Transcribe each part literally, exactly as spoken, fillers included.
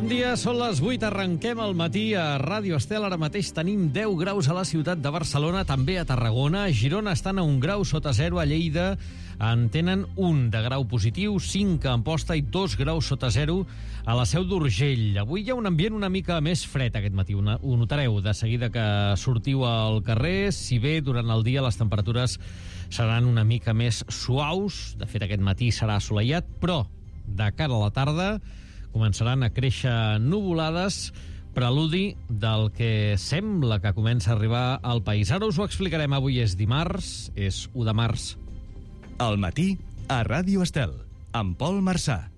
dia, són les vuit, arrenquem al matí a Ràdio Estel. Ara mateix tenim deu graus a la ciutat de Barcelona, també a Tarragona. A Girona estan a un grau sota zero, a Lleida en tenen un de grau positiu, cinc a Amposta i dos graus sota zero a la Seu d'Urgell. Avui hi ha un ambient una mica més fred aquest matí, una, ho notareu de seguida que sortiu al carrer, si bé durant el dia les temperatures seran una mica més suaus. De fet, aquest matí serà assolellat, però de cara a la tarda començaran a créixer nuvolades, preludi del que sembla que comença a arribar al país. Ara us ho explicarem. Avui és dimarts, és u de març. Al matí, a Ràdio Estel, amb Pol Marçà.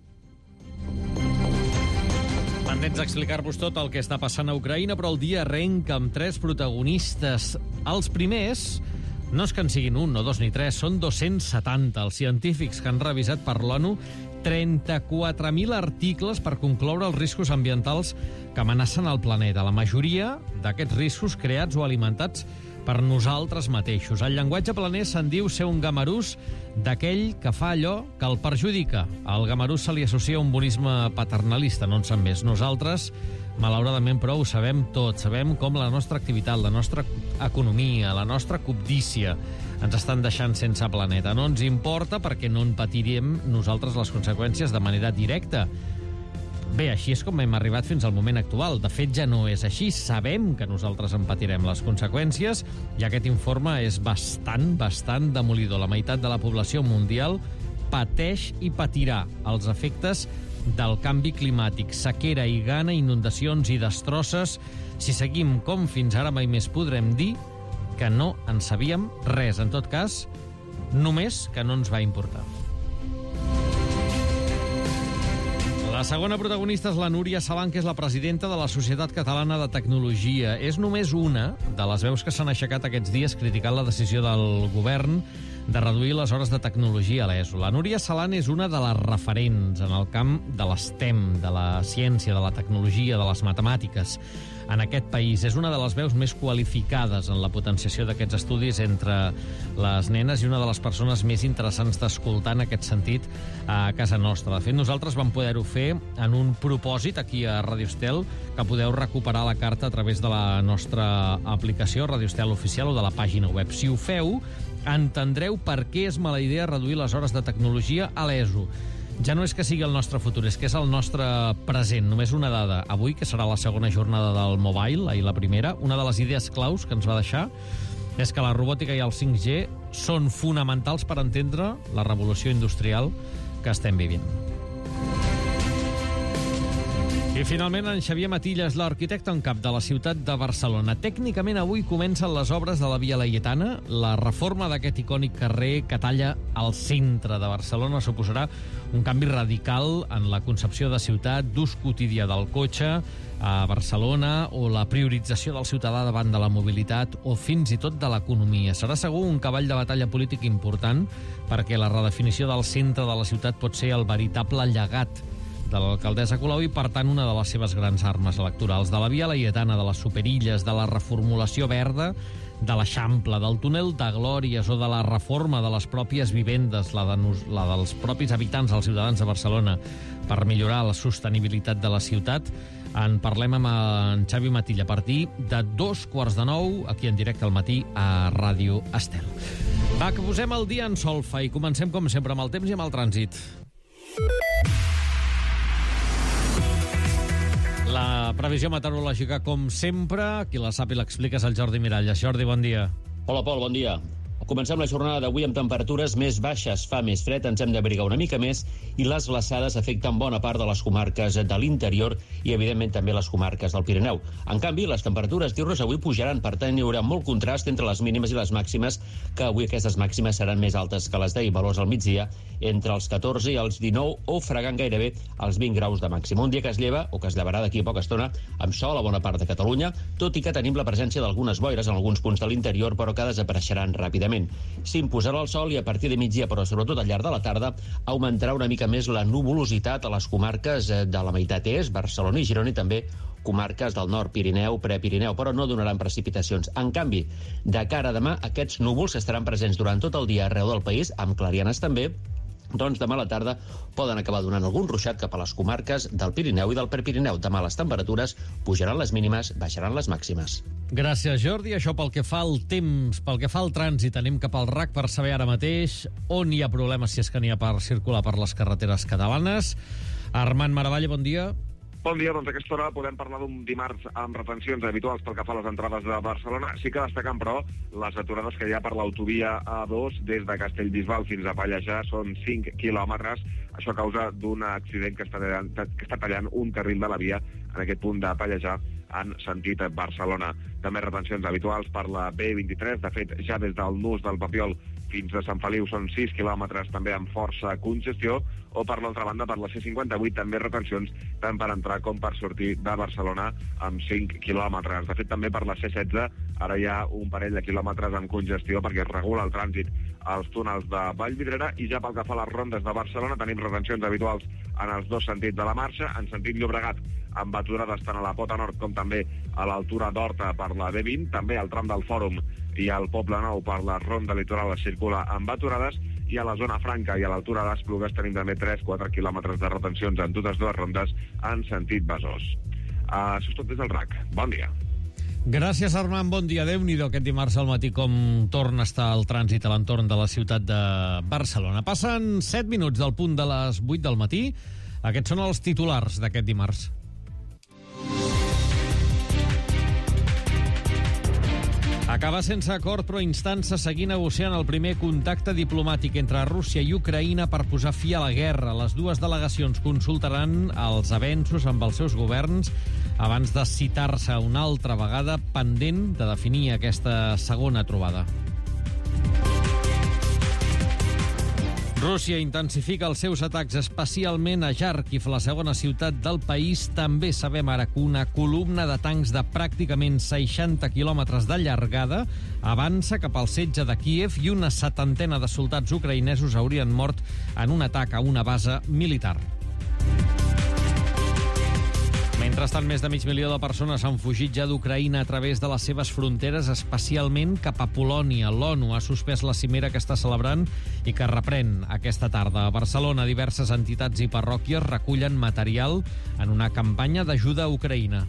Pendents d'explicar-vos tot el que està passant a Ucraïna, però el dia arrenca amb tres protagonistes. Els primers no és que en siguin un, no dos ni tres, són dos-cents setanta els científics que han revisat per l'ONU trenta-quatre mil articles per concloure els riscos ambientals que amenacen el planeta. La majoria d'aquests riscos creats o alimentats per nosaltres mateixos. El llenguatge planer se'n diu ser un gamarús d'aquell que fa allò que el perjudica. Al gamarús se li associa un bonisme paternalista, no en sap més. Nosaltres, malauradament, però, ho sabem tot. Sabem com la nostra activitat, la nostra economia, la nostra cobdícia ens estan deixant sense planeta. No ens importa perquè no en patirem nosaltres les conseqüències de manera directa. Bé, així és com hem arribat fins al moment actual. De fet, ja no és així. Sabem que nosaltres en patirem les conseqüències i aquest informe és bastant, bastant demolidor. La meitat de la població mundial pateix i patirà els efectes del canvi climàtic. Sequera i gana, inundacions i destrosses. Si seguim com fins ara, mai més podrem dir que no en sabíem res. En tot cas, només que no ens va importar. La segona protagonista és la Núria Salan, que és la presidenta de la Societat Catalana de Tecnologia. És només una de les veus que s'han aixecat aquests dies criticant la decisió del govern de reduir les hores de tecnologia a l'ESO. La Núria Salan és una de les referents en el camp de l'STEM, de la ciència, de la tecnologia, de les matemàtiques en aquest país. És una de les veus més qualificades en la potenciació d'aquests estudis entre les nenes i una de les persones més interessants d'escoltar en aquest sentit a casa nostra. De fet, nosaltres vam poder-ho fer en un propòsit aquí a Ràdio Estel, que podeu recuperar la carta a través de la nostra aplicació Ràdio Estel Oficial o de la pàgina web. Si ho feu, entendreu per què és mala idea reduir les hores de tecnologia a l'ESO. Ja no és que sigui el nostre futur, és que és el nostre present. Només una dada. Avui, que serà la segona jornada del Mobile, ahir la primera, una de les idees claus que ens va deixar és que la robòtica i el cinc G són fonamentals per entendre la revolució industrial que estem vivint. I finalment en Xavier Matillas, l'arquitecte en cap de la ciutat de Barcelona. Tècnicament avui comencen les obres de la Via Laietana. La reforma d'aquest icònic carrer que talla al centre de Barcelona suposarà un canvi radical en la concepció de ciutat, d'ús quotidià del cotxe a Barcelona, o la priorització del ciutadà davant de la mobilitat, o fins i tot de l'economia. Serà segur un cavall de batalla polític important, perquè la redefinició del centre de la ciutat pot ser el veritable llegat de l'alcaldessa Colau i, per tant, una de les seves grans armes electorals. De la Via Laietana, de les superilles, de la reformulació verda, de l'Eixample, del túnel de Glòries o de la reforma de les pròpies vivendes, la, de nos, la dels propis habitants, els ciutadans de Barcelona, per millorar la sostenibilitat de la ciutat. En parlem amb en Xavi Matilla a partir de dos quarts de nou, aquí en directe al matí a Ràdio Estel. Va, que posem el dia en solfa i comencem, com sempre, amb el temps i amb el trànsit. La previsió meteorològica, com sempre, qui la sap i l'explica és el Jordi Miralles. Jordi, bon dia. Hola, Pol, bon dia. Comencem la jornada d'avui amb temperatures més baixes. Fa més fred, ens hem d'abrigar una mica més i les glaçades afecten bona part de les comarques de l'interior i, evidentment, també les comarques del Pirineu. En canvi, les temperatures diurnes avui pujaran, per tant, hi haurà molt contrast entre les mínimes i les màximes, que avui aquestes màximes seran més altes que les d'ahir, valors al migdia, entre els catorze i els dinou o fregant gairebé els vint graus de màxim. Un dia que es lleva, o que es llevarà d'aquí a poca estona, amb sol a bona part de Catalunya, tot i que tenim la presència d'algunes boires en alguns punts de l'interior, però que desapareixeran ràpidament. S'imposarà el sol i a partir de migdia, però sobretot al llarg de la tarda, augmentarà una mica més la nuvolositat a les comarques de la meitat est, Barcelona i Girona, i també comarques del nord, Pirineu, Prepirineu, però no donaran precipitacions. En canvi, de cara a demà, aquests núvols estaran presents durant tot el dia arreu del país, amb clarianes també, doncs demà a la tarda poden acabar donant algun ruixat cap a les comarques del Pirineu i del Prepirineu. Demà les temperatures pujaran les mínimes, baixaran les màximes. Gràcies, Jordi. Això pel que fa al temps, pel que fa al trànsit, anem cap al R A C per saber ara mateix on hi ha problemes, si és que n'hi ha per circular per les carreteres catalanes. Armand Maravalla, bon dia. Bon dia, doncs a aquesta hora podem parlar d'un dimarts amb retencions habituals pel que fa a les entrades de Barcelona. Sí que destaquen, però, les aturades que hi ha per l'autovia A dos des de Castellbisbal fins a Pallejà són cinc quilòmetres. Això a causa d'un accident que està, tallant, que està tallant un carril de la via en aquest punt de Pallejà en sentit Barcelona. També retencions habituals per la B vint-i-tres, de fet, ja des del nus del Papiol fins a Sant Feliu són sis quilòmetres, també amb força congestió, o per l'altra banda, per la C cinquanta-vuit, també retencions tant per entrar com per sortir de Barcelona amb cinc quilòmetres. De fet, també per la C setze, ara hi ha un parell de quilòmetres amb congestió perquè es regula el trànsit als túnels de Vallvidrera, i ja pel que fa a les rondes de Barcelona tenim retencions habituals en els dos sentits de la marxa, en sentit Llobregat, amb aturades tant a la Pota Nord com també a l'altura d'Horta per la B vint, també al tram del Fòrum i al Poble Nou per la ronda litoral es circula amb aturades, i a la zona franca i a l'altura d'Esplugues tenim també tres a quatre quilòmetres de retencions en totes dues rondes en sentit Besòs. Uh, això és tot des del R A C. Bon dia. Gràcies, Armand. Bon dia. Déu-n'hi-do aquest dimarts al matí com torna a estar el trànsit a l'entorn de la ciutat de Barcelona. Passen set minuts del punt de les vuit del matí. Aquests són els titulars d'aquest dimarts. Acaba sense acord, però instança seguir negociant el primer contacte diplomàtic entre Rússia i Ucraïna per posar fi a la guerra. Les dues delegacions consultaran els avenços amb els seus governs abans de citar-se una altra vegada, pendent de definir aquesta segona trobada. Rússia intensifica els seus atacs, especialment a Kharkiv, la segona ciutat del país. També sabem ara que una columna de tancs de pràcticament seixanta quilòmetres de llargada avança cap al setge de Kíev i una setantena de soldats ucraïnesos haurien mort en un atac a una base militar. Mentrestant, més de mig milió de persones han fugit ja d'Ucraïna a través de les seves fronteres, especialment cap a Polònia. L'ONU ha suspès la cimera que està celebrant i que reprèn aquesta tarda. A Barcelona, diverses entitats i parròquies recullen material en una campanya d'ajuda a Ucraïna.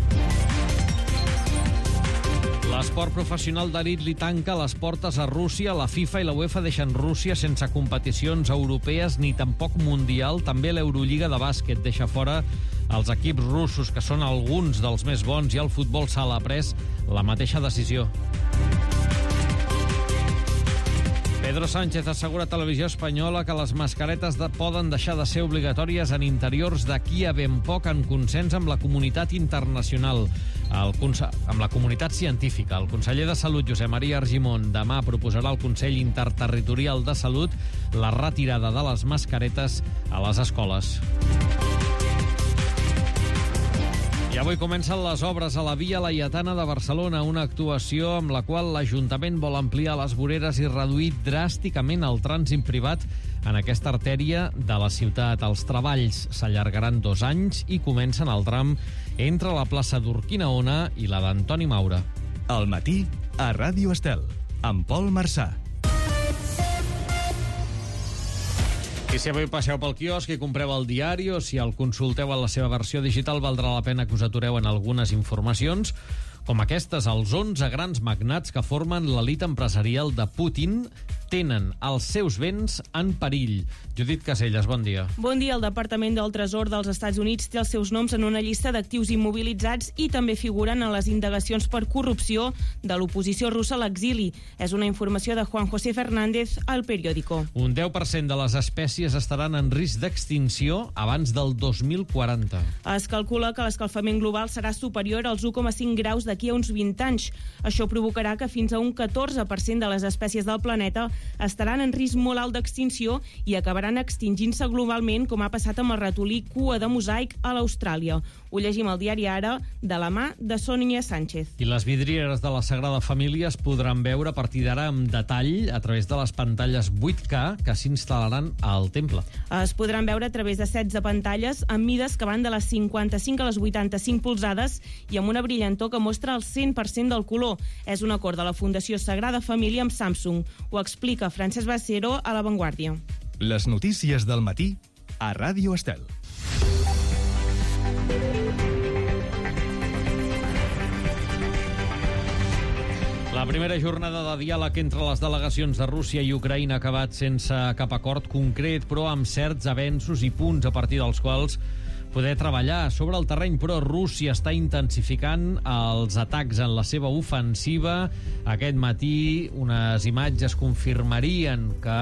L'esport professional d'elit li tanca les portes a Rússia. La FIFA i la UEFA deixen Rússia sense competicions europees ni tampoc mundial. També l'Eurolliga de bàsquet deixa fora els equips russos, que són alguns dels més bons, i el futbol sala ha pres la mateixa decisió. Pedro Sánchez assegura a Televisió Espanyola que les mascaretes de, poden deixar de ser obligatòries en interiors d'aquí a ben poc, en consens amb la comunitat internacional, el, amb la comunitat científica. El conseller de Salut, Josep Maria Argimon, demà proposarà al Consell Interterritorial de Salut la retirada de les mascaretes a les escoles. I avui comencen les obres a la Via Laietana de Barcelona, una actuació amb la qual l'Ajuntament vol ampliar les voreres i reduir dràsticament el trànsit privat en aquesta artèria de la ciutat. Els treballs s'allargaran dos anys i comencen al tram entre la plaça d'Urquinaona i la d'Antoni Maura. Al matí, a Ràdio Estel, amb Pol Marçà. I si avui passeu pel quiosc i compreu el diari o si el consulteu en la seva versió digital, valdrà la pena que us atureu en algunes informacions, com aquestes. Els onze grans magnats que formen l'elit empresarial de Putin tenen els seus béns en perill. Judit Caselles, bon dia. Bon dia. El Departament del Tresor dels Estats Units té els seus noms en una llista d'actius immobilitzats i també figuren en les indagacions per corrupció de l'oposició russa a l'exili. És una informació de Juan José Fernández al Periódico. Un deu per cent de les espècies estaran en risc d'extinció abans del dos mil quaranta. Es calcula que l'escalfament global serà superior als u coma cinc graus d'aquí a uns vint anys. Això provocarà que fins a un catorze per cent de les espècies del planeta estaran en risc molt alt d'extinció i acabaran extingint-se globalment, com ha passat amb el ratolí cua de mosaic a l'Austràlia. Ho llegim al diari Ara, de la mà de Sònia Sánchez. I les vidrieres de la Sagrada Família es podran veure a partir d'ara amb detall a través de les pantalles vuit K que s'instal·laran al temple. Es podran veure a través de setze pantalles amb mides que van de les cinquanta-cinc a les vuitanta-cinc polzades i amb una brillantor que mostra el cent per cent del color. És un acord de la Fundació Sagrada Família amb Samsung. Ho explica Francesc Bacero a La Vanguardia. Les notícies del matí a Ràdio Estel. La primera jornada de diàleg entre les delegacions de Rússia i Ucraïna ha acabat sense cap acord concret, però amb certs avenços i punts a partir dels quals poder treballar sobre el terreny. Però Rússia està intensificant els atacs en la seva ofensiva. Aquest matí unes imatges confirmarien que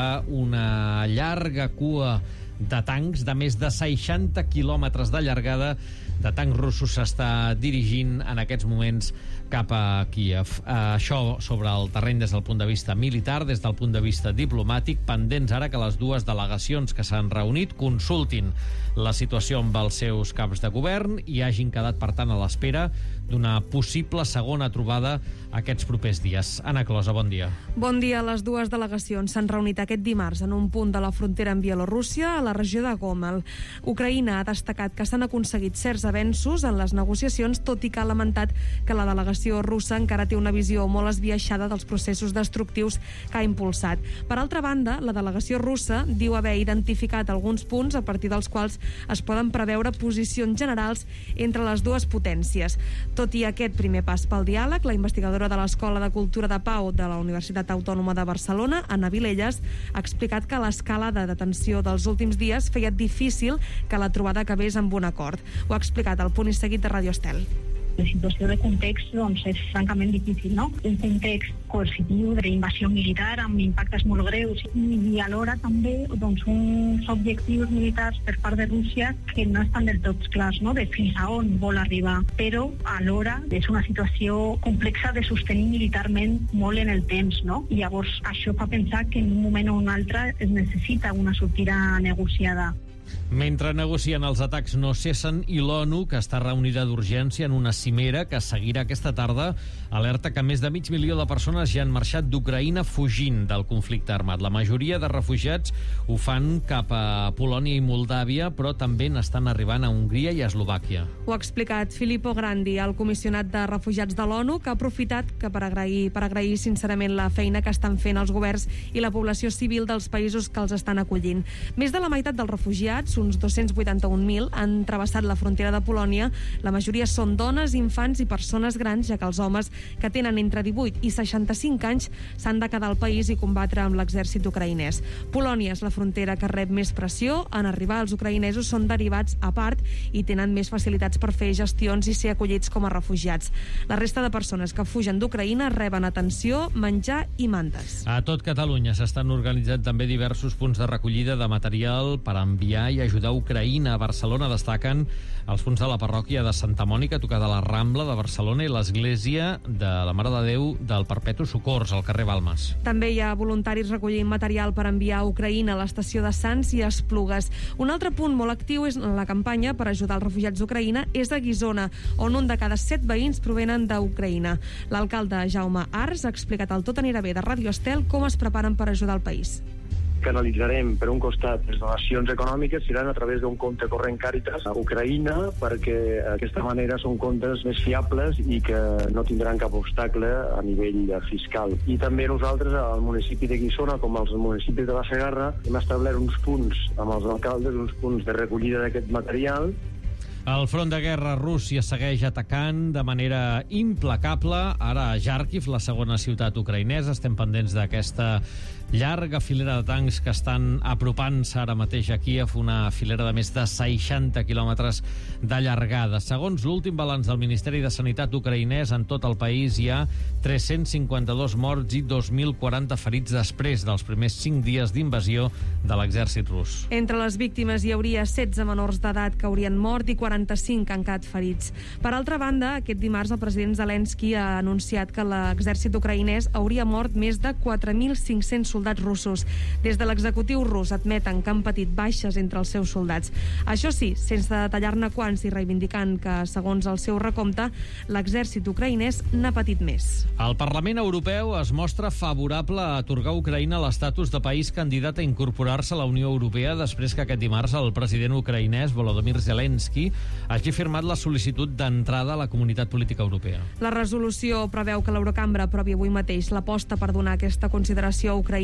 una llarga cua de tancs de més de seixanta quilòmetres de llargada de tancs russos s'està dirigint en aquests moments cap a Kíev. Això sobre el terreny des del punt de vista militar, des del punt de vista diplomàtic, pendents ara que les dues delegacions que s'han reunit consultin la situació amb els seus caps de govern i hagin quedat, per tant, a l'espera d'una possible segona trobada aquests propers dies. Anna Closa, bon dia. Bon dia. Les dues delegacions s'han reunit aquest dimarts en un punt de la frontera amb Bielorússia, a la regió de Gomel. Ucraïna ha destacat que s'han aconseguit certs avenços en les negociacions, tot i que ha lamentat que la delegació russa encara té una visió molt esbiaixada dels processos destructius que ha impulsat. Per altra banda, la delegació russa diu haver identificat alguns punts a partir dels quals es poden preveure posicions generals entre les dues potències. Tot i aquest primer pas pel diàleg, la investigadora de l'Escola de Cultura de Pau de la Universitat Autònoma de Barcelona, Anna Vilelles, ha explicat que l'escala de detenció dels últims dies feia difícil que la trobada acabés amb un acord. Ho ha explicat al Punt i Seguit de Ràdio Estel. La situació de context doncs, és francament difícil, no? Un context coercitiu d'invasió militar amb impactes molt greus i alhora també doncs, uns objectius militars per part de Rússia que no estan del tot clars, no? De fins a on vol arribar, però alhora és una situació complexa de sostenir militarment molt en el temps, no? I llavors això fa pensar que en un moment o un altre es necessita una sortida negociada. Mentre negocien, els atacs no cessen i l'ONU, que està reunida d'urgència en una cimera que seguirà aquesta tarda, alerta que més de mig milió de persones ja han marxat d'Ucraïna fugint del conflicte armat. La majoria de refugiats ho fan cap a Polònia i Moldàvia, però també n'estan arribant a Hongria i a Eslovàquia. Ho ha explicat Filippo Grandi, el comissionat de refugiats de l'ONU, que ha aprofitat que per agrair, per agrair sincerament la feina que estan fent els governs i la població civil dels països que els estan acollint. Més de la meitat dels refugiats, uns dos-cents vuitanta-un mil, han travessat la frontera de Polònia. La majoria són dones, infants i persones grans, ja que els homes que tenen entre divuit i seixanta-cinc anys s'han de quedar al país i combatre amb l'exèrcit ucraïnès. Polònia és la frontera que rep més pressió. En arribar, els ucraïnesos són derivats a part i tenen més facilitats per fer gestions i ser acollits com a refugiats. La resta de persones que fugen d'Ucraïna reben atenció, menjar i mantes. A tot Catalunya s'estan organitzant també diversos punts de recollida de material per enviar i ajudar a Ucraïna. A Barcelona destaquen els punts de la parròquia de Santa Mònica, tocada a la Rambla de Barcelona, i l'església de la Mare de Déu del Perpetu Socors, al carrer Balmes. També hi ha voluntaris recollint material per enviar a Ucraïna a l'estació de Sants i Esplugues. Un altre punt molt actiu és la campanya per ajudar els refugiats d'Ucraïna és a Guissona, on un de cada set veïns provenen d'Ucraïna. L'alcalde Jaume Ars ha explicat al Tot anirà bé de Ràdio Estel com es preparen per ajudar el país. Canalitzarem, per un costat, les donacions econòmiques seran a través d'un compte corrent Càritas a Ucraïna, perquè d'aquesta manera són comptes més fiables i que no tindran cap obstacle a nivell fiscal. I també nosaltres, al municipi de Guissona, com als municipis de la Segarra, hem establert uns punts amb els alcaldes, uns punts de recollida d'aquest material. El front de guerra, Rússia segueix atacant de manera implacable. Ara a Kharkiv, la segona ciutat ucraïnesa, estem pendents d'aquesta llarga filera de tancs que estan apropant-se ara mateix a Kíev, una filera de més de seixanta quilòmetres de llargada. Segons l'últim balanç del Ministeri de Sanitat ucraïnès, en tot el país hi ha tres-cents cinquanta-dos morts i dos mil quaranta ferits després dels primers cinc dies d'invasió de l'exèrcit rus. Entre les víctimes hi hauria setze menors d'edat que haurien mort i quaranta-cinc han quedat ferits. Per altra banda, aquest dimarts el president Zelensky ha anunciat que l'exèrcit ucraïnès hauria mort més de quatre mil cinc-cents soldats russos. Des de l'executiu rus admeten que han patit baixes entre els seus soldats. Això sí, sense detallar-ne quants i reivindicant que, segons el seu recompte, l'exèrcit ucraïnès n'ha patit més. El Parlament Europeu es mostra favorable a atorgar a Ucraïna l'estatus de país candidat a incorporar-se a la Unió Europea després que aquest dimarts el president ucraïnès Volodymyr Zelensky hagi firmat la sol·licitud d'entrada a la Comunitat Política Europea. La resolució preveu que l'Eurocambra aprovi avui mateix l'aposta per donar aquesta consideració a Ucraïna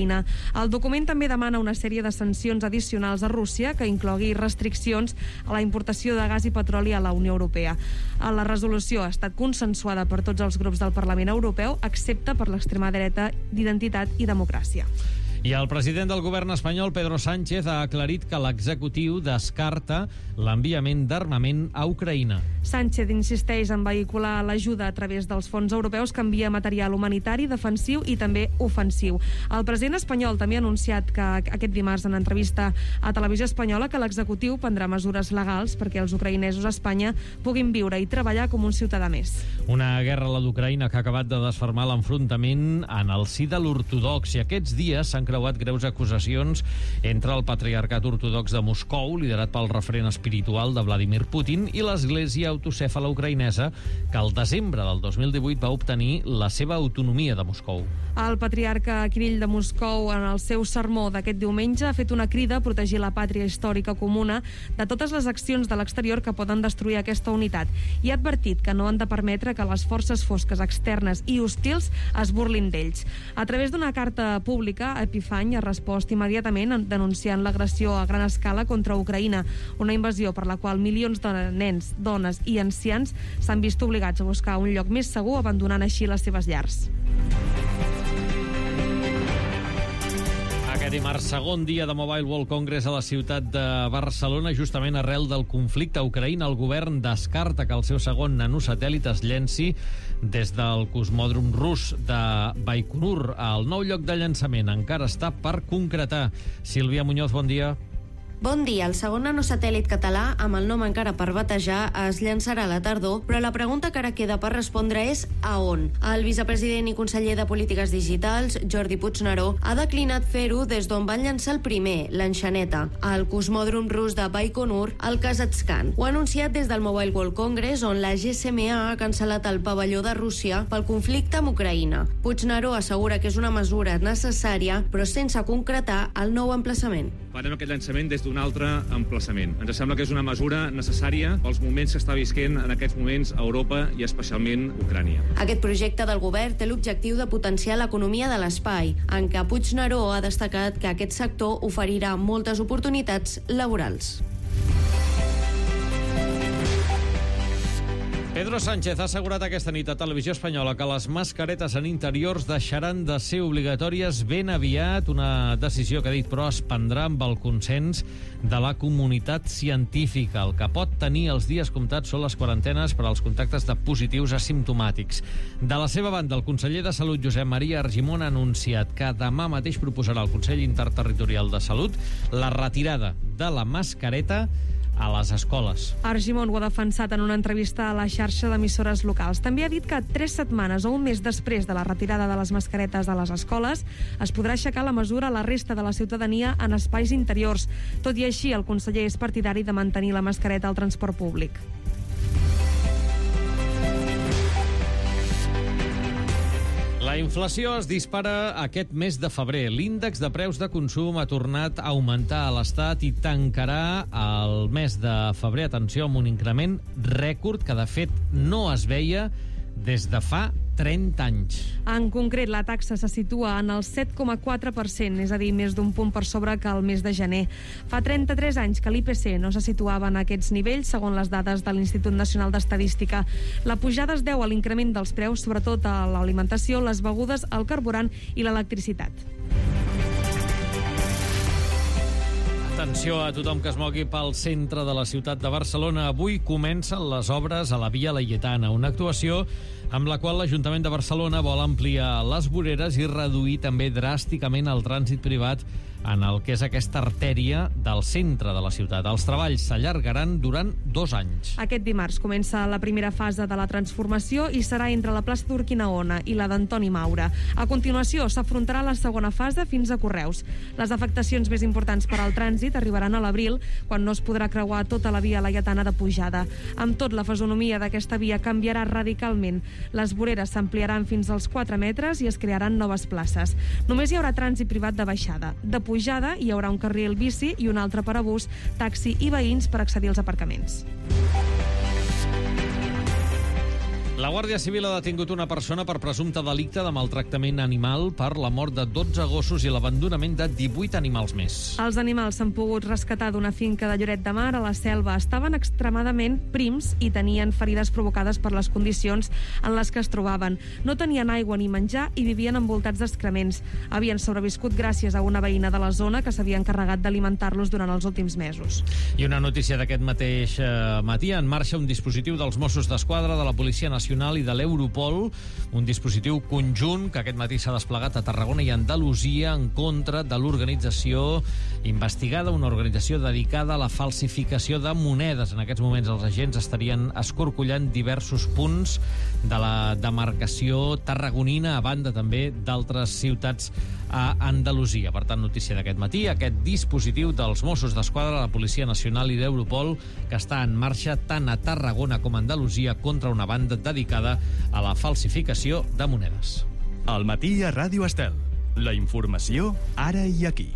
Ucraïna. El document també demana una sèrie de sancions addicionals a Rússia que inclogui restriccions a la importació de gas i petroli a la Unió Europea. La resolució ha estat consensuada per tots els grups del Parlament Europeu, excepte per l'extrema dreta d'Identitat i Democràcia. I el president del govern espanyol, Pedro Sánchez, ha aclarit que l'executiu descarta l'enviament d'armament a Ucraïna. Sánchez insisteix en vehicular l'ajuda a través dels fons europeus que envia material humanitari, defensiu i també ofensiu. El president espanyol també ha anunciat que aquest dimarts en entrevista a Televisió Espanyola que l'executiu prendrà mesures legals perquè els ucraïnesos a Espanya puguin viure i treballar com un ciutadà més. Una guerra, la d'Ucraïna, que ha acabat de desfermar l'enfrontament en el si de l'ortodoxia. Aquests dies s'han creuat greus acusacions entre el patriarcat ortodox de Moscou, liderat pel referent espiritual de Vladimir Putin, i l'església autocèfala ucraïnesa, que al desembre del dos mil divuit va obtenir la seva autonomia de Moscou. El patriarca Kirill de Moscou, en el seu sermó d'aquest diumenge, ha fet una crida a protegir la pàtria històrica comuna de totes les accions de l'exterior que poden destruir aquesta unitat i ha advertit que no han de permetre que les forces fosques externes i hostils es burlin d'ells. A través d'una carta pública, Epifany ha respost immediatament denunciant l'agressió a gran escala contra Ucraïna, una invasió per la qual milions de nens, dones i ancians s'han vist obligats a buscar un lloc més segur, abandonant així les seves llars. Aquest dimarts, segon dia de Mobile World Congress a la ciutat de Barcelona, justament arrel del conflicte a Ucraïna, el govern descarta que el seu segon nanosatèl·lit es llenci des del cosmòdrom rus de Baikonur. El nou lloc de llançament encara està per concretar. Sílvia Muñoz, bon dia. Bon dia. El segon nanosatèl·lit català, amb el nom encara per batejar, es llançarà a la tardor, però la pregunta que ara queda per respondre és a on. El vicepresident i conseller de Polítiques Digitals, Jordi Puigneró, ha declinat fer-ho des d'on van llançar el primer, l'enxaneta, al cosmòdrom rus de Baikonur, al Kazakhstan. Ho ha anunciat des del Mobile World Congress, on la G S M A ha cancel·lat el pavelló de Rússia pel conflicte amb Ucraïna. Puigneró assegura que és una mesura necessària, però sense concretar el nou emplaçament. Farem aquest llançament des d'un altre emplaçament. Ens sembla que és una mesura necessària pels moments que està visquent en aquests moments a Europa i especialment Ucrània. Aquest projecte del govern té l'objectiu de potenciar l'economia de l'espai, en què Puigneró ha destacat que aquest sector oferirà moltes oportunitats laborals. Pedro Sánchez ha assegurat aquesta nit a Televisió Espanyola que les mascaretes en interiors deixaran de ser obligatòries ben aviat, una decisió que ha dit però es prendrà amb el consens de la comunitat científica. El que pot tenir els dies comptats són les quarantenes per als contactes de positius asimptomàtics. De la seva banda, el conseller de Salut, Josep Maria Argimon, ha anunciat que demà mateix proposarà al Consell Interterritorial de Salut la retirada de la mascareta a les escoles. Argimon ho ha defensat en una entrevista a la xarxa d'emissores locals. També ha dit que tres setmanes o un mes després de la retirada de les mascaretes a les escoles es podrà aixecar la mesura a la resta de la ciutadania en espais interiors. Tot i així, el conseller és partidari de mantenir la mascareta al transport públic. La inflació es dispara aquest mes de febrer. L'índex de preus de consum ha tornat a augmentar a l'Estat i tancarà el mes de febrer, atenció, amb un increment rècord que, de fet, no es veia des de fa trenta anys. En concret, la taxa se situa en el set coma quatre per cent, és a dir, més d'un punt per sobre que el mes de gener. Fa trenta-tres anys que l'I P C no se situava en aquests nivells, segons les dades de l'Institut Nacional d'Estadística. La pujada es deu a l'increment dels preus, sobretot a l'alimentació, les begudes, el carburant i l'electricitat. Atenció a tothom que es mogui pel centre de la ciutat de Barcelona. Avui comencen les obres a la Via Laietana, una actuació amb la qual l'Ajuntament de Barcelona vol ampliar les voreres i reduir també dràsticament el trànsit privat en el que és aquesta artèria del centre de la ciutat. Els treballs s'allargaran durant dos anys. Aquest dimarts comença la primera fase de la transformació i serà entre la plaça d'Urquinaona i la d'Antoni Maura. A continuació s'afrontarà la segona fase fins a Correus. Les afectacions més importants per al trànsit arribaran a l'abril, quan no es podrà creuar tota la Via Laietana de pujada. Amb tot, la fisonomia d'aquesta via canviarà radicalment. Les voreres s'ampliaran fins als quatre metres i es crearan noves places. Només hi haurà trànsit privat de baixada. De pujada hi haurà un carril bici i un altre per a bus, taxi i veïns per accedir als aparcaments. La Guàrdia Civil ha detingut una persona per presumpte delicte de maltractament animal per la mort de dotze gossos i l'abandonament de divuit animals més. Els animals s'han pogut rescatar d'una finca de Lloret de Mar a la selva. Estaven extremadament prims i tenien ferides provocades per les condicions en les que es trobaven. No tenien aigua ni menjar i vivien envoltats d'excrements. Havien sobreviscut gràcies a una veïna de la zona que s'havia encarregat d'alimentar-los durant els últims mesos. I una notícia d'aquest mateix eh, matí. En marxa un dispositiu dels Mossos d'Esquadra, de la Policia Nacional i de l'Europol, un dispositiu conjunt que aquest matí s'ha desplegat a Tarragona i Andalusia en contra de l'organització investigada, una organització dedicada a la falsificació de monedes. En aquests moments els agents estarien escorcollant diversos punts de la demarcació tarragonina, a banda també d'altres ciutats a Andalusia. Per tant, notícia d'aquest matí, aquest dispositiu dels Mossos d'Esquadra, la Policia Nacional i l'Europol, que està en marxa tant a Tarragona com a Andalusia contra una banda dedicada a la falsificació de monedes. Al matí a Ràdio Estel. La informació ara i aquí.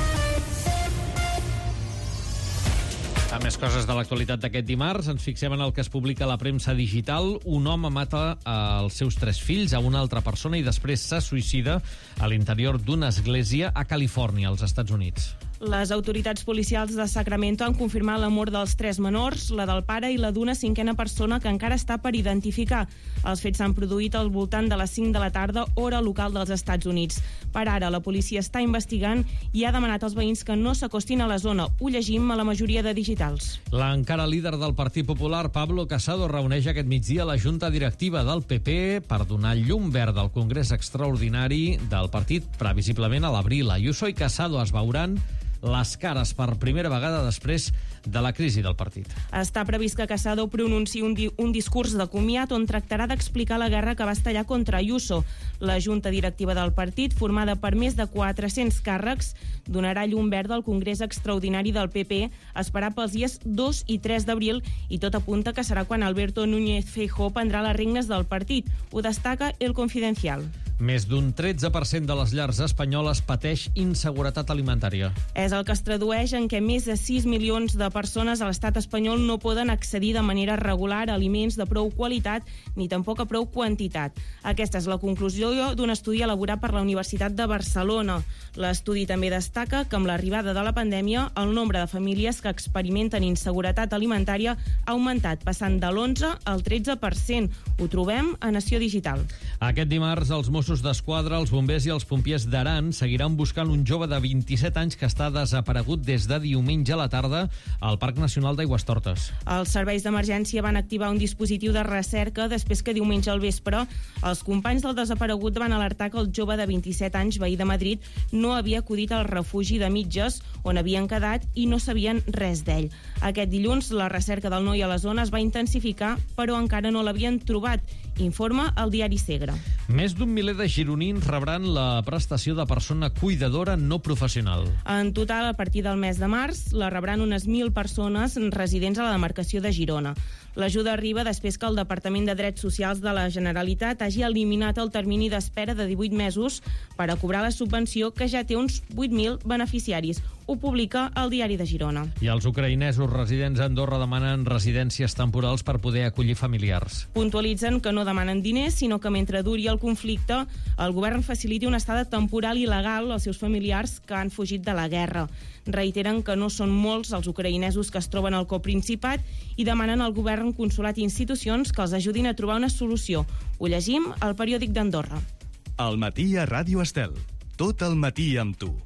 A més coses de l'actualitat d'aquest dimarts, ens fixem en el que es publica a la premsa digital. Un home mata els seus tres fills a una altra persona i després se suïcida a l'interior d'una església a Califòrnia, als Estats Units. Les autoritats policials de Sacramento han confirmat la mort dels tres menors, la del pare i la d'una cinquena persona que encara està per identificar. Els fets s'han produït al voltant de les cinc de la tarda, hora local dels Estats Units. Per ara, la policia està investigant i ha demanat als veïns que no s'acostin a la zona. Ho llegim a la majoria de digitals. L'encara líder del Partit Popular, Pablo Casado, reuneix aquest migdia la Junta Directiva del P P per donar llum verd al Congrés Extraordinari del partit, previsiblement a l'abril. Ayuso i Casado es veuran les cares per primera vegada després de la crisi del partit. Està previst que Casado pronunciï un, di un discurs de comiat on tractarà d'explicar la guerra que va estallar contra Ayuso. La junta directiva del partit, formada per més de quatre-cents càrrecs, donarà llum verda al Congrés Extraordinari del P P, esperat pels dies dos i tres d'abril, i tot apunta que serà quan Alberto Núñez Feijóo prendrà les regnes del partit. Ho destaca El Confidencial. Més d'un tretze per cent de les llars espanyoles pateix inseguretat alimentària. És el que es tradueix en què més de sis milions de persones a l'estat espanyol no poden accedir de manera regular a aliments de prou qualitat ni tampoc a prou quantitat. Aquesta és la conclusió d'un estudi elaborat per la Universitat de Barcelona. L'estudi també destaca que amb l'arribada de la pandèmia el nombre de famílies que experimenten inseguretat alimentària ha augmentat, passant de l'onze al tretze per cent. Ho trobem a Nació Digital. Aquest dimarts els Mossos d'Esquadra, els bombers i els pompiers d'Aran seguiran buscant un jove de vint-i-set anys que està desaparegut des de diumenge a la tarda al Parc Nacional d'Aigüestortes. Els serveis d'emergència van activar un dispositiu de recerca després que diumenge al vespre els companys del desaparegut van alertar que el jove de vint-i-set anys, veí de Madrid, no havia acudit al refugi de Mitges on havien quedat i no sabien res d'ell. Aquest dilluns la recerca del noi a la zona es va intensificar, però encara no l'havien trobat, informa el diari Segre. Més d'un miler de gironins rebran la prestació de persona cuidadora no professional. En total, a partir del mes de març, la rebran unes mil persones residents a la demarcació de Girona. L'ajuda arriba després que el Departament de Drets Socials de la Generalitat hagi eliminat el termini d'espera de divuit mesos per a cobrar la subvenció, que ja té uns vuit mil beneficiaris. Ho publica el diari de Girona. I els ucraïnesos residents a Andorra demanen residències temporals per poder acollir familiars. Puntualitzen que no demanen diners, sinó que mentre duri el conflicte, el govern faciliti una estada temporal i legal als seus familiars que han fugit de la guerra. Reiteren que no són molts els ucraïnesos que es troben al coprincipat i demanen al govern, consolat i institucions que els ajudin a trobar una solució. Ho llegim al periòdic d'Andorra. Al matí a Ràdio Estel. Tot el matí amb tu.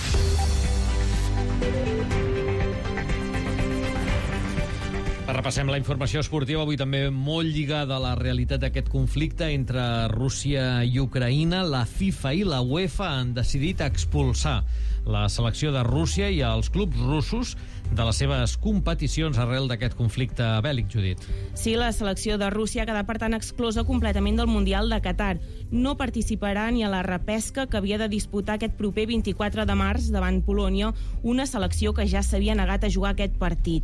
Repassem la informació esportiva, avui també molt lligada a la realitat d'aquest conflicte entre Rússia i Ucraïna. La FIFA i la UEFA han decidit expulsar la selecció de Rússia i els clubs russos de les seves competicions arrel d'aquest conflicte bèl·lic, Judit. Sí, la selecció de Rússia ha quedat, per tant, exclosa completament del Mundial de Qatar. No participarà ni a la repesca que havia de disputar aquest proper vint-i-quatre de març davant Polònia, una selecció que ja s'havia negat a jugar aquest partit.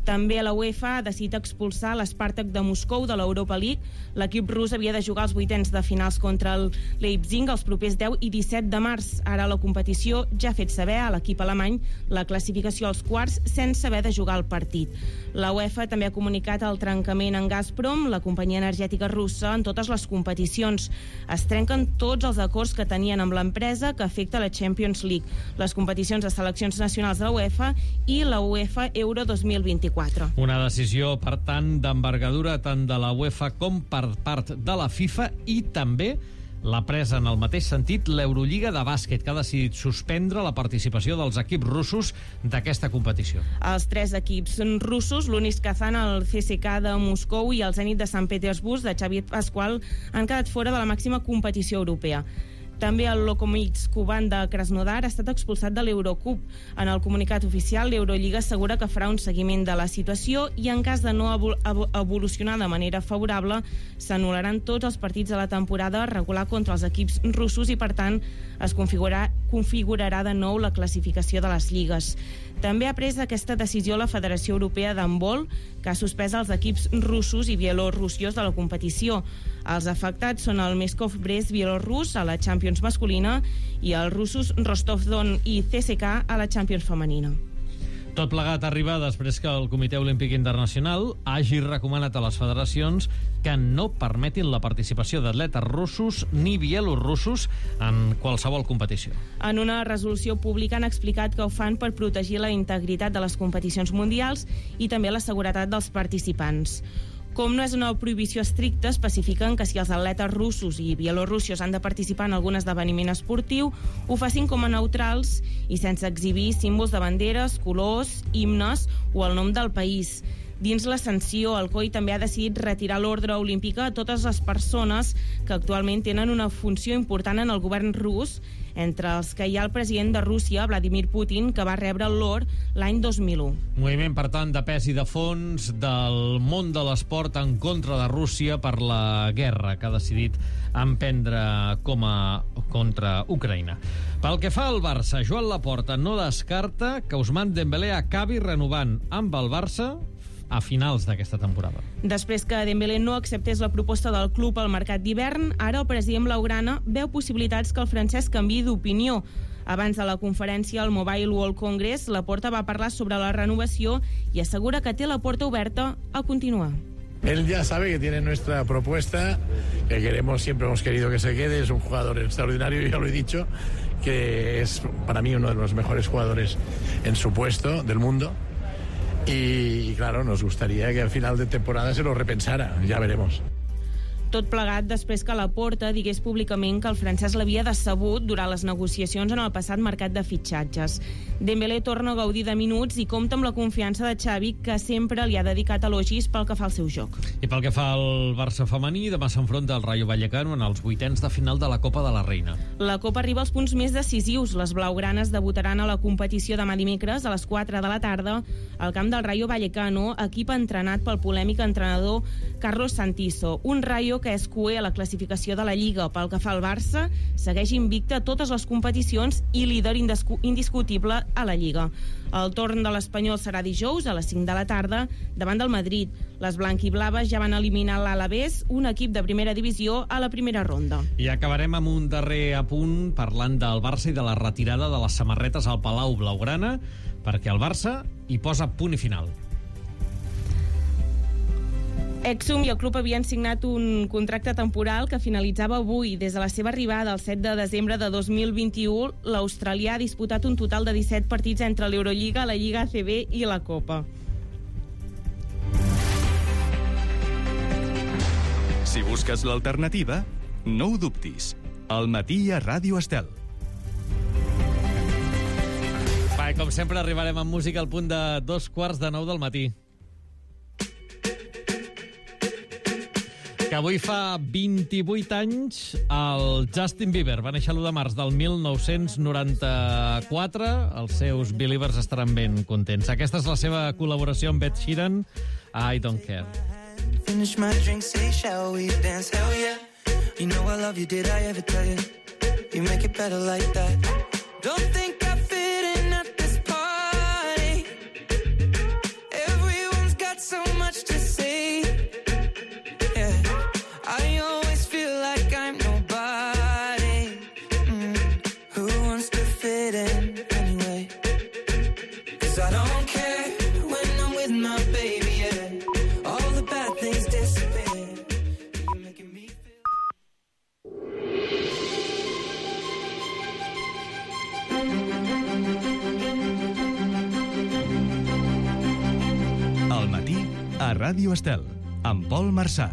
També la UEFA ha decidit expulsar l'Spartak de Moscou de l'Europa League. L'equip rus havia de jugar els vuitens de finals contra el Leipzig els propers deu i disset de març. Ara la competició ja ha fet saber a l'equip alemany la classificació als quarts sense haver de jugar el partit. La UEFA també ha comunicat el trencament en Gazprom, la companyia energètica russa, en totes les competicions. Es trenquen tots els acords que tenien amb l'empresa que afecta la Champions League, les competicions de seleccions nacionals de la UEFA i la UEFA Euro dos mil vint-i-quatre. Una decisió, per tant, d'envergadura tant de la UEFA com per part de la FIFA, i també l'ha presa en el mateix sentit l'Eurolliga de bàsquet, que ha decidit suspendre la participació dels equips russos d'aquesta competició. Els tres equips russos, l'Unis Kazan, el C S K de Moscou i el Zenit de Sant Petersburg de Xavier Pascual, han quedat fora de la màxima competició europea. També el Lokomotiv Kuban de Krasnodar ha estat expulsat de l'Eurocup. En el comunicat oficial, l'Eurolliga assegura que farà un seguiment de la situació i en cas de no evolucionar de manera favorable, s'anul·laran tots els partits de la temporada regular contra els equips russos i, per tant, es configurarà, configurarà de nou la classificació de les lligues. També ha pres aquesta decisió la Federació Europea d'Handbol, que ha suspès els equips russos i bielorussos de la competició. Els afectats són el Meskov Brest bielorús a la Champions masculina i els russos Rostov-Don i C S K a la Champions femenina. Tot plegat arriba després que el Comitè Olímpic Internacional hagi recomanat a les federacions que no permetin la participació d'atletes russos ni bielorussos en qualsevol competició. En una resolució pública han explicat que ho fan per protegir la integritat de les competicions mundials i també la seguretat dels participants. Com no és una prohibició estricta, especifiquen que si els atletes russos i bielorussos han de participar en algun esdeveniment esportiu, ho facin com a neutrals i sense exhibir símbols de banderes, colors, himnes o el nom del país. Dins la sanció, el C O I també ha decidit retirar l'ordre olímpica a totes les persones que actualment tenen una funció important en el govern rus, entre els que hi ha el president de Rússia, Vladimir Putin, que va rebre l'or l'any dos mil u. Moviment, per tant, de pes i de fons del món de l'esport en contra de Rússia per la guerra que ha decidit emprendre com a contra Ucraïna. Pel que fa al Barça, Joan Laporta no descarta que Ousmane Dembélé acabi renovant amb el Barça a finals d'aquesta temporada. Després que Dembélé no acceptés la proposta del club al mercat d'hivern, ara el president blaugrana veu possibilitats que el francès canviï d'opinió. Abans de la conferència al Mobile World Congress, Laporta va parlar sobre la renovació i assegura que té la porta oberta a continuar. Él ya sabe que tiene nuestra propuesta, que queremos, siempre hemos querido que se quede, es un jugador extraordinario, ya lo he dicho, que es para mí uno de los mejores jugadores en su puesto del mundo. Y, y claro, nos gustaría que al final de temporada se lo repensara, ya veremos. Tot plegat després que Laporta digués públicament que el francès l'havia decebut durant les negociacions en el passat mercat de fitxatges. Dembélé torna a gaudir de minuts i compta amb la confiança de Xavi, que sempre li ha dedicat elogis pel que fa al seu joc. I pel que fa al Barça femení, demà s'enfronta al Rayo Vallecano en els vuitens de final de la Copa de la Reina. La Copa arriba als punts més decisius. Les blaugranes debutaran a la competició demà dimecres a les quatre de la tarda al camp del Rayo Vallecano, equip entrenat pel polèmic entrenador Carlos Santiso. Un Rayo que és cuer a la classificació de la Lliga. Pel que fa al Barça, segueix invicte a totes les competicions i líder indiscutible a la Lliga. El torn de l'Espanyol serà dijous a les cinc de la tarda davant del Madrid. Les blanquiblaves ja van eliminar l'Alavés, un equip de primera divisió, a la primera ronda. I acabarem amb un darrer apunt parlant del Barça i de la retirada de les samarretes al Palau Blaugrana, perquè el Barça hi posa punt i final. Exum i el club havien signat un contracte temporal que finalitzava avui. Des de la seva arribada el set de desembre de dos mil vint-i-u, l'australià ha disputat un total de disset partits entre l'Eurolliga, la Lliga A C B i la Copa. Si busques l'alternativa, no ho dubtis. Al matí a Ràdio Estel. Va, com sempre arribarem amb música al punt de dos quarts de nou del matí. Que avui fa vint-i-vuit anys el Justin Bieber va néixer l'u de març del mil nou-cents noranta-quatre. Els seus Believers estaran ben contents. Aquesta és la seva col·laboració amb Ed Sheeran, I Don't Care. Finish my drink, say shall we dance, hell yeah. You know I love you, did I ever tell you? You make it better like that. Don't think I fit in at this party. Everyone Ràdio Estel, amb Pol Marçà.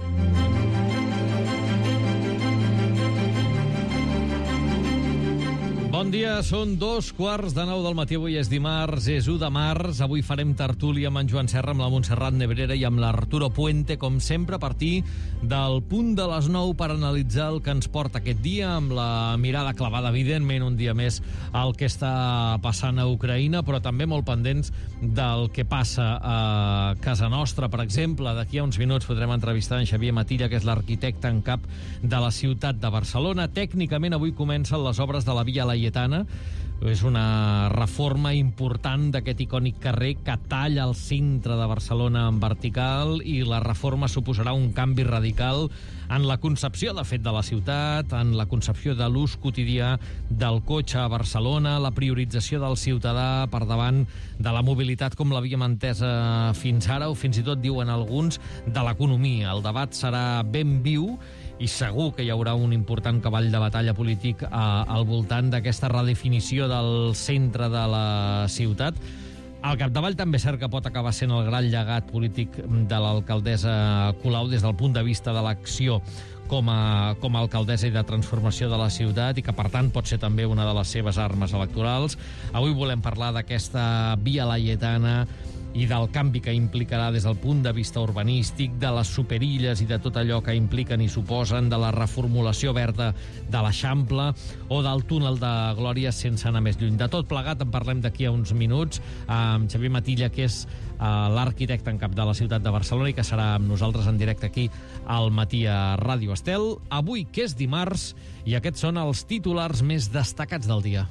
Bon dia, són dos quarts de nou del matí. Avui és dimarts, és u de març. Avui farem tertúlia amb en Joan Serra, amb la Montserrat Nebrera i amb l'Arturo Puente, com sempre, a partir del punt de les nou per analitzar el que ens porta aquest dia, amb la mirada clavada, evidentment, un dia més al que està passant a Ucraïna, però també molt pendents del que passa a casa nostra. Per exemple, d'aquí a uns minuts podrem entrevistar en Xavier Matilla, que és l'arquitecte en cap de la ciutat de Barcelona. Tècnicament, avui comencen les obres de la Via Laietana. És una reforma important d'aquest icònic carrer que talla el centre de Barcelona en vertical, i la reforma suposarà un canvi radical en la concepció, de fet, de la ciutat, en la concepció de l'ús quotidià del cotxe a Barcelona, la priorització del ciutadà per davant de la mobilitat com l'havíem entesa fins ara, o fins i tot, diuen alguns, de l'economia. El debat serà ben viu i segur que hi haurà un important cavall de batalla polític eh, al voltant d'aquesta redefinició del centre de la ciutat. Al capdavall també és cert que pot acabar sent el gran llegat polític de l'alcaldessa Colau des del punt de vista de l'acció com a, com a alcaldessa i de transformació de la ciutat, i que, per tant, pot ser també una de les seves armes electorals. Avui volem parlar d'aquesta Via Laietana i del canvi que implicarà des del punt de vista urbanístic, de les superilles i de tot allò que impliquen i suposen, de la reformulació verda de l'Eixample o del túnel de Glòria, sense anar més lluny. De tot plegat en parlem d'aquí a uns minuts amb Xavier Matilla, que és uh, l'arquitecte en cap de la ciutat de Barcelona i que serà amb nosaltres en directe aquí al matí a Ràdio Estel. Avui, que és dimarts, i aquests són els titulars més destacats del dia.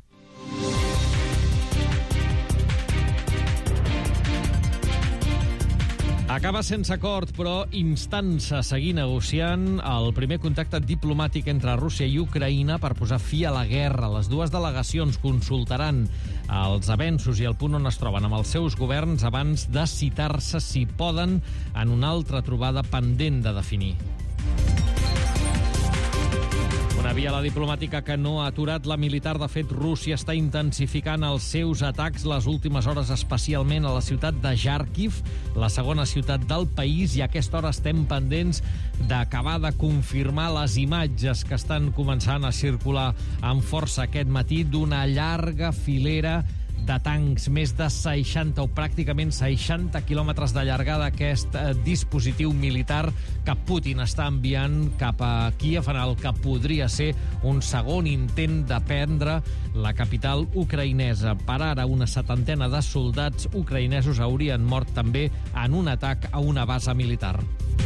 Acaba sense acord, però instant-se a seguir negociant el primer contacte diplomàtic entre Rússia i Ucraïna per posar fi a la guerra. Les dues delegacions consultaran els avenços i el punt on es troben amb els seus governs abans de citar-se, si poden, en una altra trobada pendent de definir. Una via la diplomàtica que no ha aturat la militar. De fet, Rússia està intensificant els seus atacs les últimes hores, especialment a la ciutat de Kharkiv, la segona ciutat del país, i a aquesta hora estem pendents d'acabar de confirmar les imatges que estan començant a circular amb força aquest matí d'una llarga filera de tancs, més de seixanta o pràcticament seixanta quilòmetres de llargada, aquest eh, dispositiu militar que Putin està enviant cap a Kíev, en el que podria ser un segon intent de prendre la capital ucraïnesa. Per ara, una setantena de soldats ucraïnesos haurien mort també en un atac a una base militar.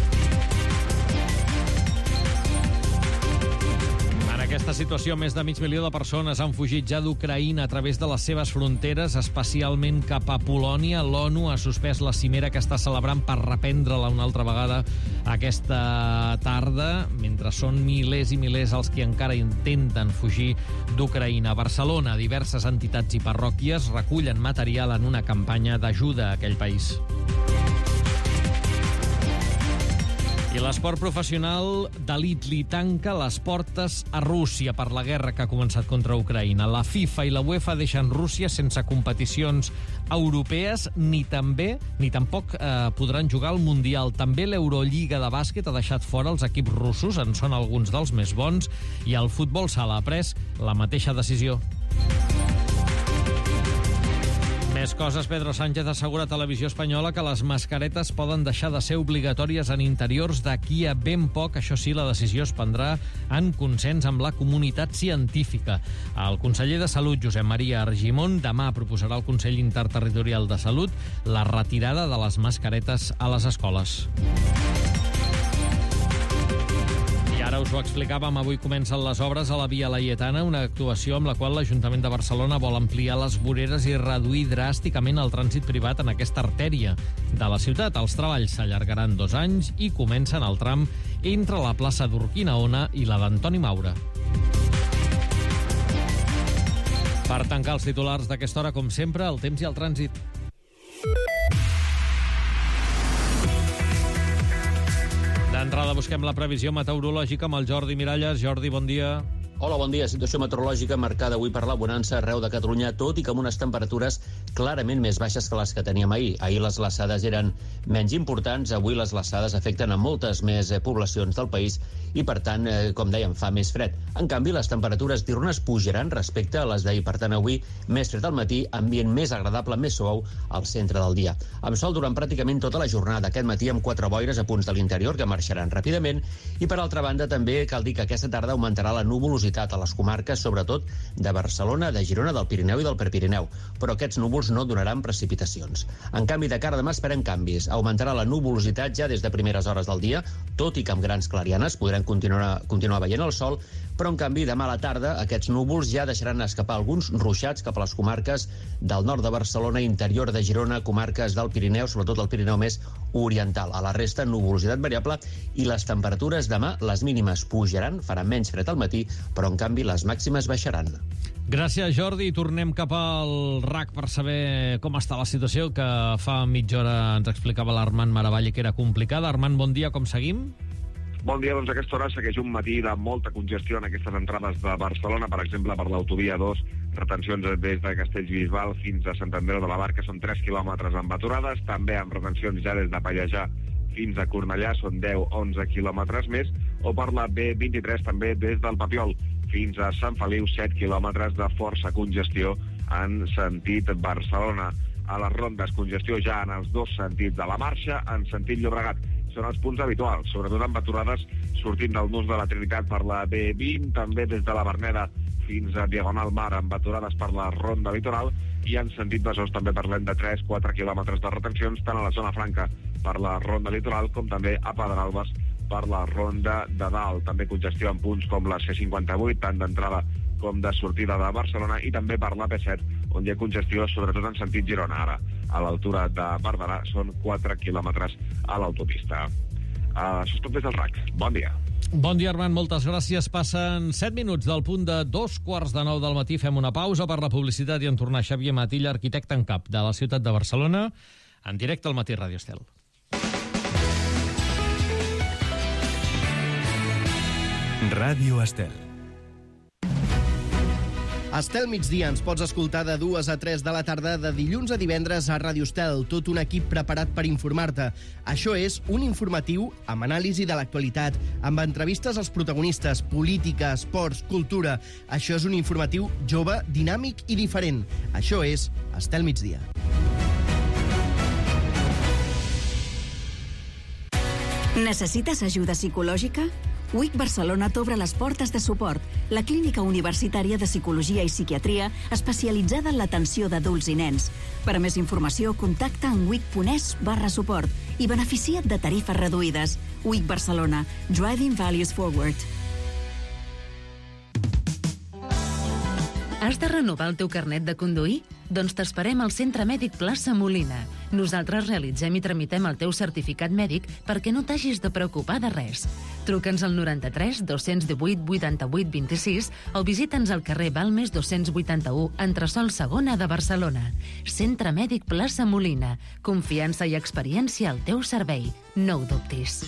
En aquesta situació, més de mig milió de persones han fugit ja d'Ucraïna a través de les seves fronteres, especialment cap a Polònia. L'ONU ha suspès la cimera que està celebrant per reprendre-la una altra vegada aquesta tarda, mentre són milers i milers els que encara intenten fugir d'Ucraïna. A Barcelona, diverses entitats i parròquies recullen material en una campanya d'ajuda a aquell país. I l'esport professional d'elit li tanca les portes a Rússia per la guerra que ha començat contra Ucraïna. La FIFA i la UEFA deixen Rússia sense competicions europees, ni també ni tampoc eh, podran jugar al Mundial. També l'Eurolliga de bàsquet ha deixat fora els equips russos, en són alguns dels més bons, i el futbol sala ha pres la mateixa decisió. Més coses. Pedro Sánchez assegura a Televisió Espanyola que les mascaretes poden deixar de ser obligatòries en interiors d'aquí a ben poc. Això sí, la decisió es prendrà en consens amb la comunitat científica. El conseller de Salut, Josep Maria Argimon, demà proposarà al Consell Interterritorial de Salut la retirada de les mascaretes a les escoles. Ara us ho explicàvem, avui comencen les obres a la Via Laietana, una actuació amb la qual l'Ajuntament de Barcelona vol ampliar les voreres i reduir dràsticament el trànsit privat en aquesta artèria de la ciutat. Els treballs s'allargaran dos anys i comencen al tram entre la plaça d'Urquinaona i la d'Antoni Maura. Per tancar els titulars d'aquesta hora, com sempre, el temps i el trànsit. D'entrada busquem la previsió meteorològica amb el Jordi Miralles. Jordi, bon dia. Hola, bon dia. Situació meteorològica marcada avui per la bonança arreu de Catalunya, tot i que amb unes temperatures clarament més baixes que les que teníem ahir. Ahir les glaçades eren menys importants, avui les glaçades afecten a moltes més eh, poblacions del país i, per tant, eh, com dèiem, fa més fred. En canvi, les temperatures diurnes pujaran respecte a les d'ahir. Per tant, avui més fred al matí, ambient més agradable, més suau al centre del dia. Amb sol durant pràcticament tota la jornada, aquest matí amb quatre boires a punts de l'interior que marxaran ràpidament i, per altra banda, també cal dir que aquesta tarda augmentarà la nuvolositat a les comarques, sobretot de Barcelona, de Girona, del Pirineu i del Prepirineu, però aquests núvols no donaran precipitacions. En canvi, de cara a demà esperem canvis. Augmentarà la nuvolositat ja des de primeres hores del dia, tot i que amb grans clarianes podrem continuar, continuar veient el sol, però en canvi demà a la tarda aquests núvols ja deixaran escapar alguns ruixats cap a les comarques del nord de Barcelona, interior de Girona, comarques del Pirineu, sobretot el Pirineu més oriental. A la resta, nuvolositat variable i les temperatures demà, les mínimes pujaran, faran menys fred al matí, però en canvi les màximes baixaran. Gràcies, Jordi. Tornem cap al R A C per saber com està la situació, que fa mitja hora ens explicava l'Armand Maravall que era complicada. Armand, bon dia, com seguim? Bon dia, doncs a aquesta hora segueix un matí de molta congestió en aquestes entrades de Barcelona, per exemple, per l'autovia dos, retencions des de Castellbisbal fins a Sant Andreu de la Barca, són tres quilòmetres amb aturades, també amb retencions ja des de Pallejà fins a Cornellà, són deu a onze quilòmetres més, o per la B vint-i-tres també des del Papiol fins a Sant Feliu, set quilòmetres de força congestió en sentit Barcelona. A les rondes, congestió ja en els dos sentits de la marxa, en sentit Llobregat. Són els punts habituals, sobretot amb aturades sortint del nus de la Trinitat per la B vint, també des de la Verneda fins a Diagonal Mar, amb aturades per la ronda litoral, i en sentit Besòs també parlem de tres a quatre quilòmetres de retencions, tant a la zona franca per la ronda litoral com també a Pedralbes per la ronda de dalt. També congestió en punts com la C cinquanta-vuit, tant d'entrada com de sortida de Barcelona, i també per la P set, on hi ha congestió sobretot en sentit Girona. Ara, a l'altura de Barberà, són quatre quilòmetres a l'autopista. Uh, això és tot des del R A C. Bon dia. Bon dia, Armand, moltes gràcies. Passen set minuts del punt de dos quarts de nou del matí. Fem una pausa per la publicitat i en tornar Xavier Matilla, arquitecte en cap de la ciutat de Barcelona, en directe al Matí Ràdio Estel. Ràdio Estel. Estel migdia ens pots escoltar de dues a tres de la tarda de dilluns a divendres a Ràdio Estel, tot un equip preparat per informar-te. Això és un informatiu amb anàlisi de l'actualitat, amb entrevistes als protagonistes, política, esports, cultura. Això és un informatiu jove, dinàmic i diferent. Això és Estel migdia. Necessites ajuda psicològica? U I C Barcelona t'obre les portes de suport, la clínica universitària de psicologia i psiquiatria especialitzada en l'atenció d'adults i nens. Per a més informació, contacta en wic.es barra suport i beneficia't de tarifes reduïdes. U I C Barcelona. Driving Values Forward. Has de renovar el teu carnet de conduir? Doncs t'esperem al Centre Mèdic Plaça Molina. Nosaltres realitzem i tramitem el teu certificat mèdic perquè no t'hagis de preocupar de res. Truca'ns al noranta-tres dos-cents divuit vuitanta-vuit vint-i-sis o visita'ns al carrer Balmes dos-cents vuitanta-u, entresòl segona de Barcelona. Centre Mèdic Plaça Molina. Confiança i experiència al teu servei. No ho dubtis.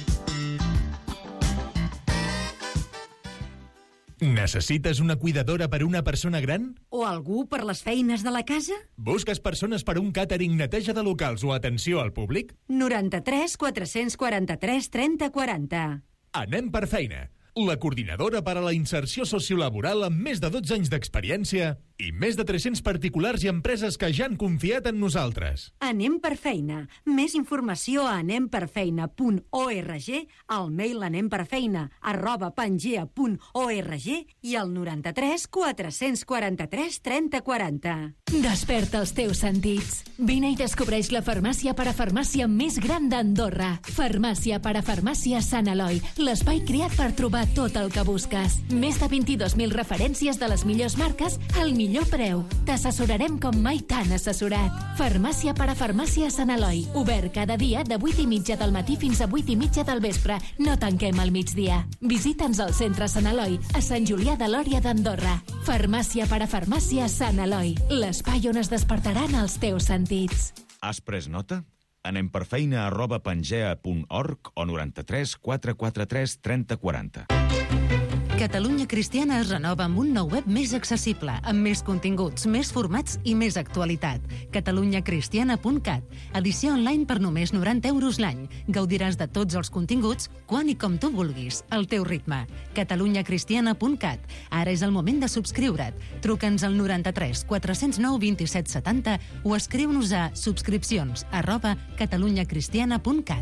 Necessites una cuidadora per una persona gran? O algú per les feines de la casa? Busques persones per un càtering, neteja de locals o atenció al públic? noranta-tres quatre-cents quaranta-tres trenta quaranta. Anem per feina. La coordinadora per a la inserció sociolaboral amb més de dotze anys d'experiència i més de tres-cents particulars i empreses que ja han confiat en nosaltres. Anem per feina. Més informació a anem per feina punt org, al mail anemperfeina arroba pangea punt org i al noranta-tres quatre-cents quaranta-tres trenta quaranta. Desperta els teus sentits. Vine i descobreix la farmàcia parafarmàcia més gran d'Andorra. Farmàcia parafarmàcia Sant Eloi, l'espai creat per trobar tot el que busques. Més de vint-i-dos mil referències de les millors marques al millor preu. T'assessorarem com mai t'han assessorat. Farmàcia parafarmàcia Sant Eloi. Obert cada dia de vuit i mitja del matí fins a vuit i mitja del vespre. No tanquem al migdia. Visita'ns al centre Sant Eloi, a Sant Julià de Lòria d'Andorra. Farmàcia parafarmàcia Sant Eloi. L'espai on es despertaran els teus sentits. Has pres nota? Anem per feina arroba pangea punt org o noranta-tres quatre-cents quaranta-tres trenta quaranta. Catalunya Cristiana es renova amb un nou web més accessible, amb més continguts, més formats i més actualitat. catalunya cristiana punt cat. Edició online per només noranta euros l'any. Gaudiràs de tots els continguts, quan i com tu vulguis, al teu ritme. catalunya cristiana punt cat. Ara és el moment de subscriure't. Truca'ns al noranta-tres quatre cents nou vint-i-set setanta o escriu-nos a subscripcions arroba catalunya cristiana punt cat.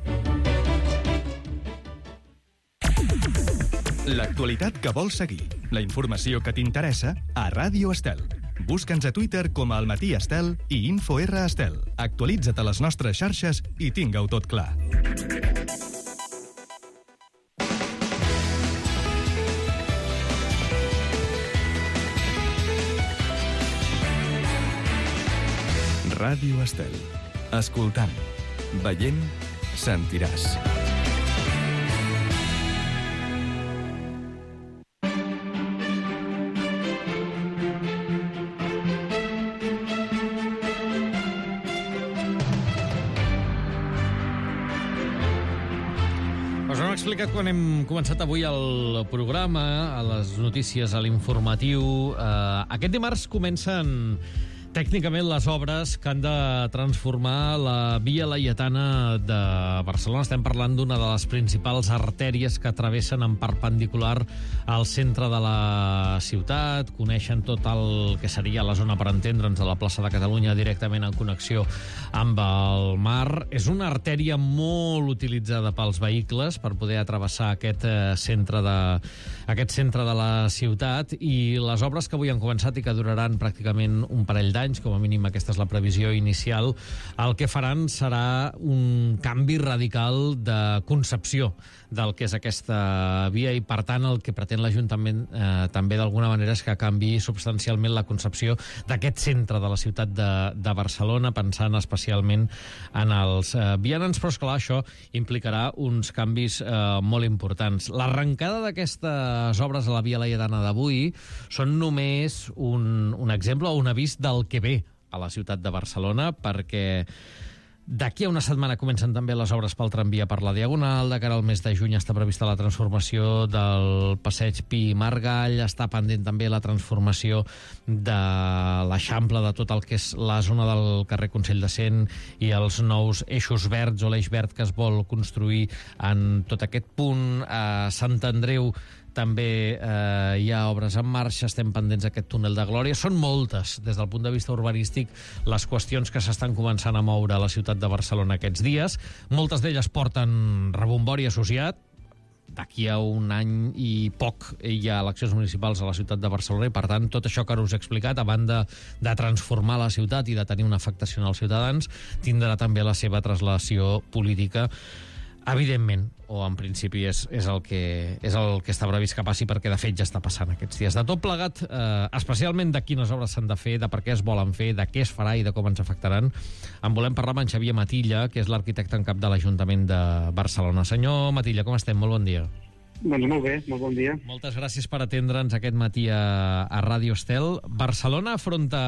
L'actualitat que vols seguir, la informació que t'interessa, a Ràdio Estel. Busca'ns a Twitter com a El Matí Estel i InfoR Estel. Actualitza't a les nostres xarxes i tinga-ho tot clar. Ràdio Estel. Escoltant, veient, sentiràs. Explicat quan hem començat avui el programa, a les notícies, a l'informatiu. Eh, aquest dimarts comencen tècnicament les obres que han de transformar la Via Laietana de Barcelona. Estem parlant d'una de les principals artèries que travessen en perpendicular al centre de la ciutat. Coneixen tot el que seria la zona, per entendre'ns, de la plaça de Catalunya directament en connexió amb el mar. És una artèria molt utilitzada pels vehicles per poder travessar aquest centre de, aquest centre de la ciutat, i les obres que avui han començat i que duraran pràcticament un parell d'anys, com a mínim aquesta és la previsió inicial, el que faran serà un canvi radical de concepció del que és aquesta via, i per tant el que pretén l'Ajuntament eh, també d'alguna manera és que canvi substancialment la concepció d'aquest centre de la ciutat de, de Barcelona, pensant especialment en els eh, vianants, però esclar, això implicarà uns canvis eh, molt importants. L'arrencada d'aquestes obres a la Via Laietana d'avui són només un, un exemple o un avís del que ve a la ciutat de Barcelona, perquè d'aquí a una setmana comencen també les obres pel tramvia per la Diagonal. De cara al mes de juny està prevista la transformació del passeig Pi i Margall. Està pendent també la transformació de l'Eixample, de tot el que és la zona del carrer Consell de Cent i els nous eixos verds o l'eix verd que es vol construir en tot aquest punt. A Sant Andreu també eh, hi ha obres en marxa, estem pendents d'aquest túnel de Glòria. Són moltes, des del punt de vista urbanístic, les qüestions que s'estan començant a moure a la ciutat de Barcelona aquests dies. Moltes d'elles porten rebombori associat. D'aquí a un any i poc hi ha eleccions municipals a la ciutat de Barcelona, i per tant tot això que ara us he explicat, a banda de transformar la ciutat i de tenir una afectació als ciutadans, tindrà també la seva traslació política, evidentment, o en principi és, és, el que, és el que està previst que passi, perquè de fet ja està passant aquests dies. De tot plegat, eh, especialment de quines obres s'han de fer, de per què es volen fer, de què es farà i de com ens afectaran, en volem parlar amb en Xavier Matilla, que és l'arquitecte en cap de l'Ajuntament de Barcelona. Senyor Matilla, com estem? Molt bon dia. Doncs molt bé, molt bon dia. Moltes gràcies per atendre'ns aquest matí a, a Ràdio Estel. Barcelona afronta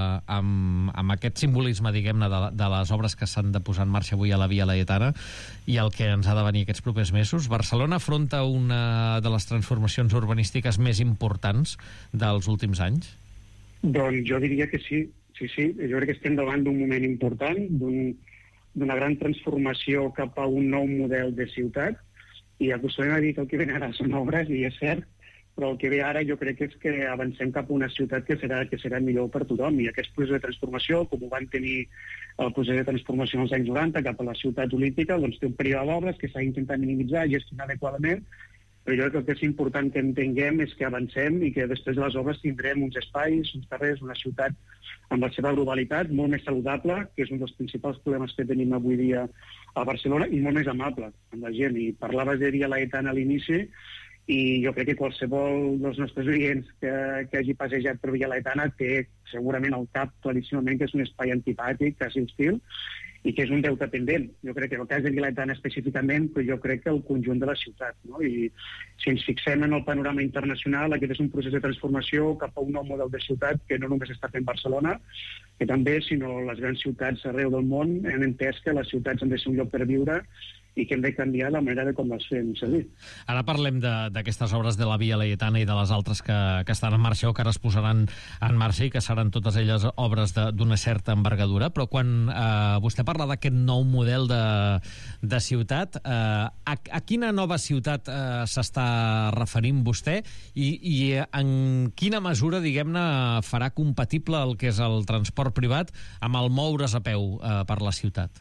amb, amb aquest simbolisme, diguem-ne, de, de les obres que s'han de posar en marxa avui a la Via Laietana i el que ens ha de venir aquests propers mesos. Barcelona afronta una de les transformacions urbanístiques més importants dels últims anys? Doncs jo diria que sí, sí, sí. Jo crec que estem davant d'un moment important, d'un, d'una gran transformació cap a un nou model de ciutat. I acostumem a dir que el que ve ara són obres, i és cert, però el que ve ara jo crec que és que avancem cap a una ciutat que serà, que serà millor per tothom. I aquest procés de transformació, com ho van tenir el procés de transformació als anys noranta cap a la ciutat olímpica, doncs té un període d'obres que s'ha intentat minimitzar i gestionar adequadament, però jo crec que el que és important que entenguem és que avancem i que després de les obres tindrem uns espais, uns carrers, una ciutat amb la seva globalitat molt més saludable, que és un dels principals problemes que tenim avui dia a Barcelona, i molt més amable amb la gent. I parlaves de Via Laietana a l'inici, i jo crec que qualsevol dels nostres oients que, que hagi passejat per Via Laietana té segurament al cap tradicionalment que és un espai antipàtic, quasi hostil, i que és un deute pendent. Jo crec que en el cas de Via Laietana específicament, però jo crec que el conjunt de la ciutat, no? I si ens fixem en el panorama internacional, aquest és un procés de transformació cap a un nou model de ciutat que no només està fent Barcelona, que també, sinó les grans ciutats arreu del món han entès que les ciutats han de ser un lloc per viure i que hem de canviar la manera de com les fem servir. Ara parlem d'aquestes obres de la Via Laietana i de les altres que, que estan en marxa o que ara es posaran en marxa i que seran totes elles obres d'una certa envergadura, però quan eh, vostè parla d'aquest nou model de, de ciutat, eh, a, a quina nova ciutat eh, s'està referint vostè i, i en quina mesura, diguem-ne, farà compatible el que és el transport privat amb el moure's a peu eh, per la ciutat?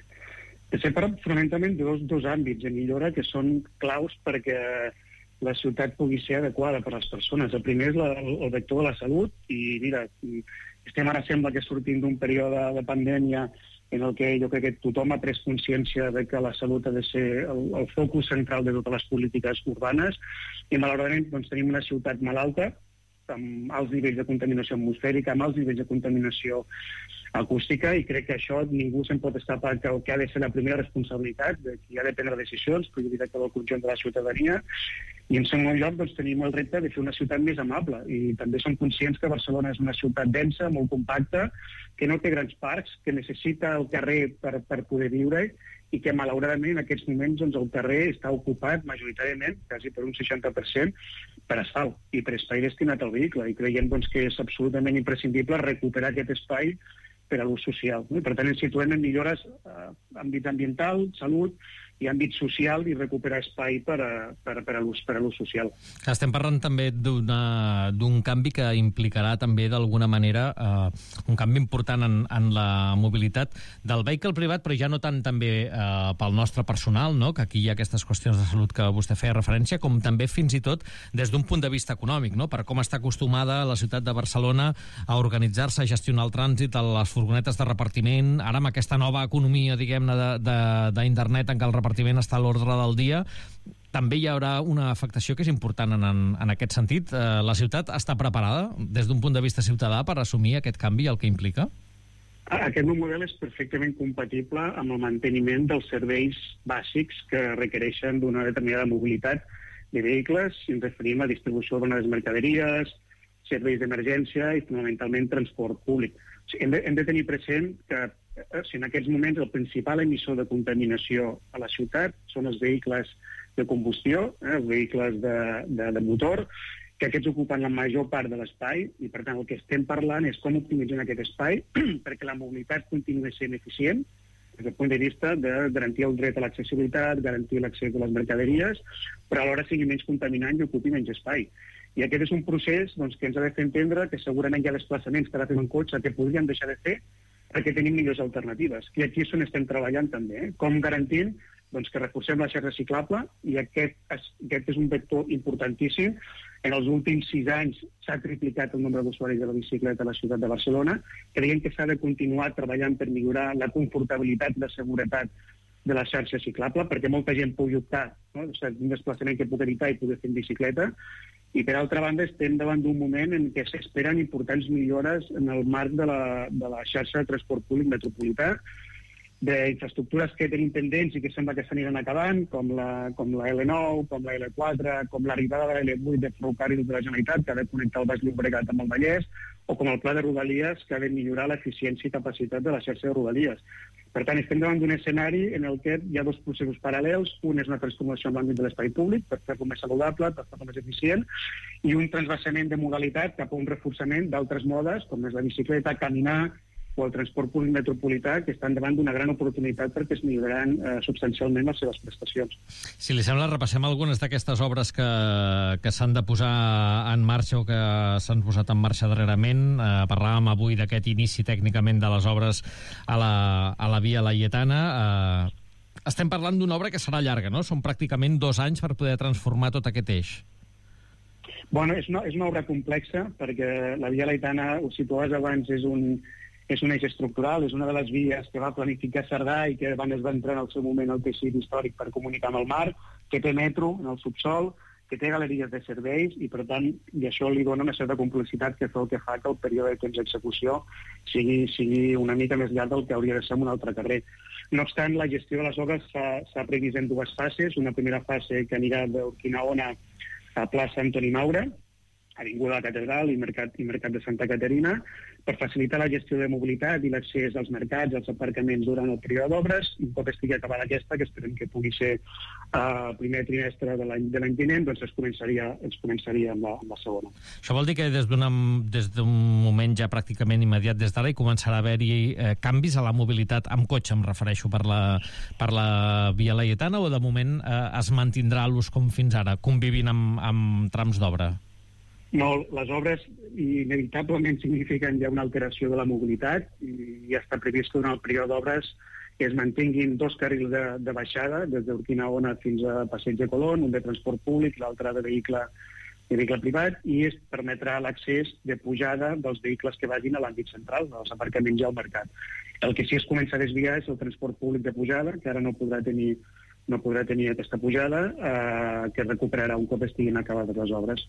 Estem parlant fonamentalment de dos, dos àmbits de millora que són claus perquè la ciutat pugui ser adequada per a les persones. El primer és la, el vector de la salut i, mira, estem ara sembla que sortim d'un període de pandèmia en el que jo crec que tothom ha pres consciència de que la salut ha de ser el, el focus central de totes les polítiques urbanes i malauradament doncs, tenim una ciutat malalta amb alts nivells de contaminació atmosfèrica, amb alts nivells de contaminació acústica, i crec que això ningú se'n pot escapar, que el que ha de ser la primera responsabilitat de qui ha de prendre decisions, però jo diria que del conjunt de la ciutadania. I en segon lloc doncs, tenim el repte de fer una ciutat més amable, i també som conscients que Barcelona és una ciutat densa, molt compacta, que no té grans parcs, que necessita el carrer per, per poder viure, i que malauradament en aquests moments doncs, el carrer està ocupat majoritàriament, quasi per un seixanta per cent, per asfalt i per espai destinat al vehicle, i creiem doncs, que és absolutament imprescindible recuperar aquest espai per a l'ús social. No? I per tant ens situem en millores eh, àmbit ambiental, salut i àmbit social i recuperar espai per a, per, per a l'ús per a l'ús social. Estem parlant també d'un canvi que implicarà també d'alguna manera eh, un canvi important en, en la mobilitat del vehicle privat, però ja no tant també eh, pel nostre personal, no? Que aquí hi ha aquestes qüestions de salut que vostè feia referència, com també fins i tot des d'un punt de vista econòmic, no? Per com està acostumada la ciutat de Barcelona a organitzar-se, a gestionar el trànsit, a les furgonetes de repartiment, ara amb aquesta nova economia, diguem-ne, d'internet en què el repartiment està a l'ordre del dia, també hi haurà una afectació que és important en, en, en aquest sentit. Eh, la ciutat està preparada des d'un punt de vista ciutadà per assumir aquest canvi i el que implica? Aquest nou model és perfectament compatible amb el manteniment dels serveis bàsics que requereixen d'una determinada mobilitat de vehicles, si ens referim a distribució de les mercaderies, serveis d'emergència i fonamentalment transport públic. Hem de, hem de tenir present que si en aquests moments el principal emissor de contaminació a la ciutat són els vehicles de combustió, eh, els vehicles de, de, de motor, que aquests ocupen la major part de l'espai, i per tant el que estem parlant és com optimitzem aquest espai perquè la mobilitat continuï sent eficient des del punt de vista de garantir el dret a l'accessibilitat, garantir l'accés a les mercaderies, però alhora sigui menys contaminant i ocupi menys espai. I aquest és un procés doncs, que ens ha de fer entendre que segurament hi ha desplaçaments que ara fem en cotxe que podríem deixar de fer perquè tenim millors alternatives. I aquí és on estem treballant també, eh? Com garantint doncs, que reforcem la xarxa ciclable, i aquest, aquest és un vector importantíssim. En els últims sis anys s'ha triplicat el nombre d'usuaris de la bicicleta a la ciutat de Barcelona. Creiem que s'ha de continuar treballant per millorar la confortabilitat i la seguretat de la xarxa ciclable, perquè molta gent pugui optar, no? O sigui, un desplaçament que pugui evitar i pugui fer en bicicleta. I, per altra banda, estem davant d'un moment en què s'esperen importants millores en el marc de la, de la xarxa de transport públic metropolità, d'infraestructures que tenim pendents i que sembla que s'aniran acabant, com la, com la L nou, com la L quatre, com l'arribada de la L vuit de ferrocarrils de la Generalitat, que ha de connectar el Baix Llobregat amb el Vallès, o com el pla de Rodalies, que ha de millorar l'eficiència i capacitat de la xarxa de Rodalies. Per tant, estem davant d'un escenari en el que hi ha dos processos paral·lels. Un és una transformació en l'àmbit de l'espai públic, per fer-lo més saludable, per fer-lo més eficient, i un transvasament de modalitat cap a un reforçament d'altres modes, com és la bicicleta, caminar o el transport públic metropolità, que estan davant d'una gran oportunitat perquè es milloraran eh, substancialment les seves prestacions. Si li sembla, repassem algunes d'aquestes obres que, que s'han de posar en marxa o que s'han posat en marxa darrerament. Eh, parlàvem avui d'aquest inici tècnicament de les obres a la, a la Via Laietana. Eh, estem parlant d'una obra que serà llarga, no? Són pràcticament dos anys per poder transformar tot aquest eix. Bueno, és una, és una obra complexa, perquè la Via Laietana, ho situaves abans, és un és un eix estructural, és una de les vies que va planificar Cerdà i que van es va entrar en el seu moment al teixit històric per comunicar amb el mar, que té metro en el subsol, que té galeries de serveis, i per tant, i això li dona una certa complexitat que fa el que fa que el període de temps d'execució sigui, sigui una mica més llarg del que hauria de ser en un altre carrer. No obstant, la gestió de les obres s'ha previst en dues fases. Una primera fase que anirà d'Urquinaona a plaça Antoni Maura, Avinguda de la Catedral i Mercat, i Mercat de Santa Caterina, per facilitar la gestió de mobilitat i l'accés als mercats, als aparcaments durant el període d'obres. Un cop estigui acabada aquesta, que esperem que pugui ser el uh, primer trimestre de l'any de l'any vinent, doncs es començaria, es començaria amb la, amb la segona. Això vol dir que des d'un moment ja pràcticament immediat des d'ara hi començarà a haver-hi eh, canvis a la mobilitat amb cotxe, em refereixo, per la, per la Via Laietana, o de moment eh, es mantindrà l'ús com fins ara, convivint amb, amb trams d'obra? No, les obres inevitablement signifiquen ja una alteració de la mobilitat i ja està previst que durant el període d'obres es mantinguin dos carrils de, de baixada, des d'Urquinaona fins a Passeig de Colón, un de transport públic, l'altre de vehicle, de vehicle privat, i es permetrà l'accés de pujada dels vehicles que vagin a l'àmbit central, dels aparcaments i al mercat. El que sí es comença a desviar és el transport públic de pujada, que ara no podrà tenir, no podrà tenir aquesta pujada, eh, que es recuperarà un cop estiguin acabades les obres.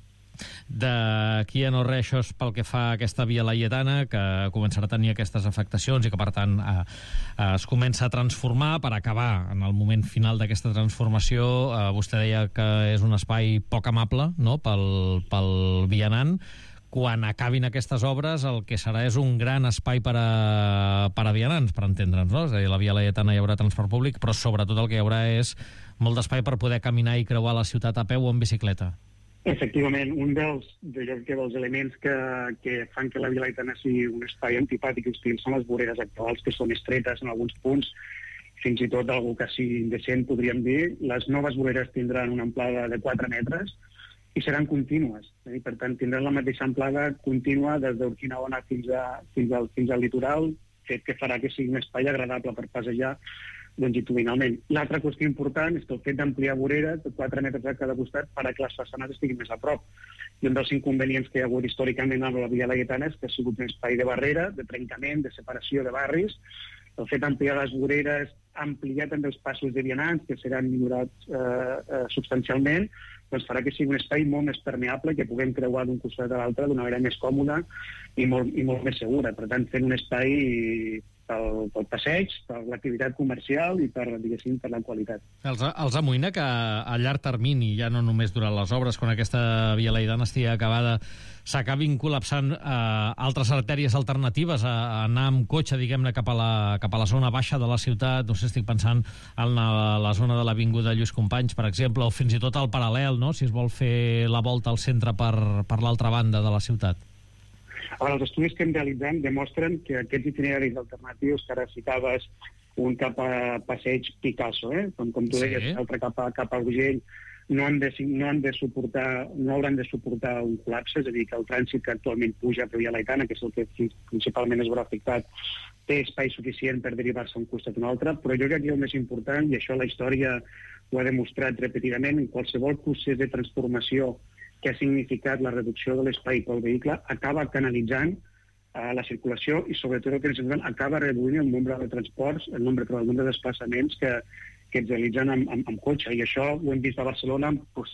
D'aquí a no res, això és pel que fa a aquesta Via Laietana, que començarà a tenir aquestes afectacions i que, per tant, eh, es comença a transformar per acabar en el moment final d'aquesta transformació. Eh, vostè deia que és un espai poc amable, no?, pel, pel vianant. Quan acabin aquestes obres, el que serà és un gran espai per a, per a vianants, per entendre'ns, no? És a dir, a la Via Laietana hi haurà transport públic, però sobretot el que hi haurà és molt d'espai per poder caminar i creuar la ciutat a peu o en bicicleta. Efectivament, un dels, de, dels elements que, que fan que la Via Laietana sigui un espai antipàtic i hostil són les voreres actuals, que són estretes en alguns punts, fins i tot algú quasi indecent, podríem dir. Les noves voreres tindran una amplada de quatre metres i seran contínues. Eh? Per tant, tindran la mateixa amplada contínua des d'Urquinaona fins, a, fins, al, fins al litoral, fet que farà que sigui un espai agradable per passejar longitudinalment. L'altra qüestió important és que el fet d'ampliar voreres de quatre metres a cada costat farà que les façanes estiguin més a prop. I un dels inconvenients que hi ha hagut històricament amb la Via Laietana és que ha sigut un espai de barrera, de trencament, de separació de barris. El fet d'ampliar les voreres, ampliar també els passos de vianants, que seran millorats eh, eh, substancialment, doncs farà que sigui un espai molt més permeable, que puguem creuar d'un costat a l'altre d'una manera més còmoda i molt, i molt més segura. Per tant, fent un espai pel, pel passeig, per l'activitat comercial i per, diguéssim, per la qualitat. Els, els amoïna que a llarg termini, ja no només durant les obres, quan aquesta Via Laietana estigui acabada, s'acabin col·lapsant eh, altres artèries alternatives a, a anar amb cotxe, diguem-ne, cap, a la, cap a la zona baixa de la ciutat. No sé, estic pensant en la, la zona de l'Avinguda Lluís Companys, per exemple, o fins i tot al paral·lel, no?, si es vol fer la volta al centre per, per l'altra banda de la ciutat. A veure, els estudis que hem realitzat demostren que aquests itineraris alternatius, que ara citaves un cap a Passeig Picasso, eh? com, com tu deies, sí. L'altre cap a, cap a Urgell, no han, de, no han de suportar, no hauran de suportar un col·lapse, és a dir, que el trànsit que actualment puja per Via Laietana, que és el que principalment es veurà afectat, té espai suficient per derivar-se un costat a un altre, però jo crec que el més important, i això la història ho ha demostrat repetidament, en qualsevol procés de transformació que ha significat la reducció de l'espai pel vehicle, acaba canalitzant eh, la circulació i, sobretot, el que ens acaba reduint el nombre de transports, el nombre, però el nombre de desplaçaments que, que es realitzen amb, amb, amb cotxe. I això ho hem vist a Barcelona. Pues...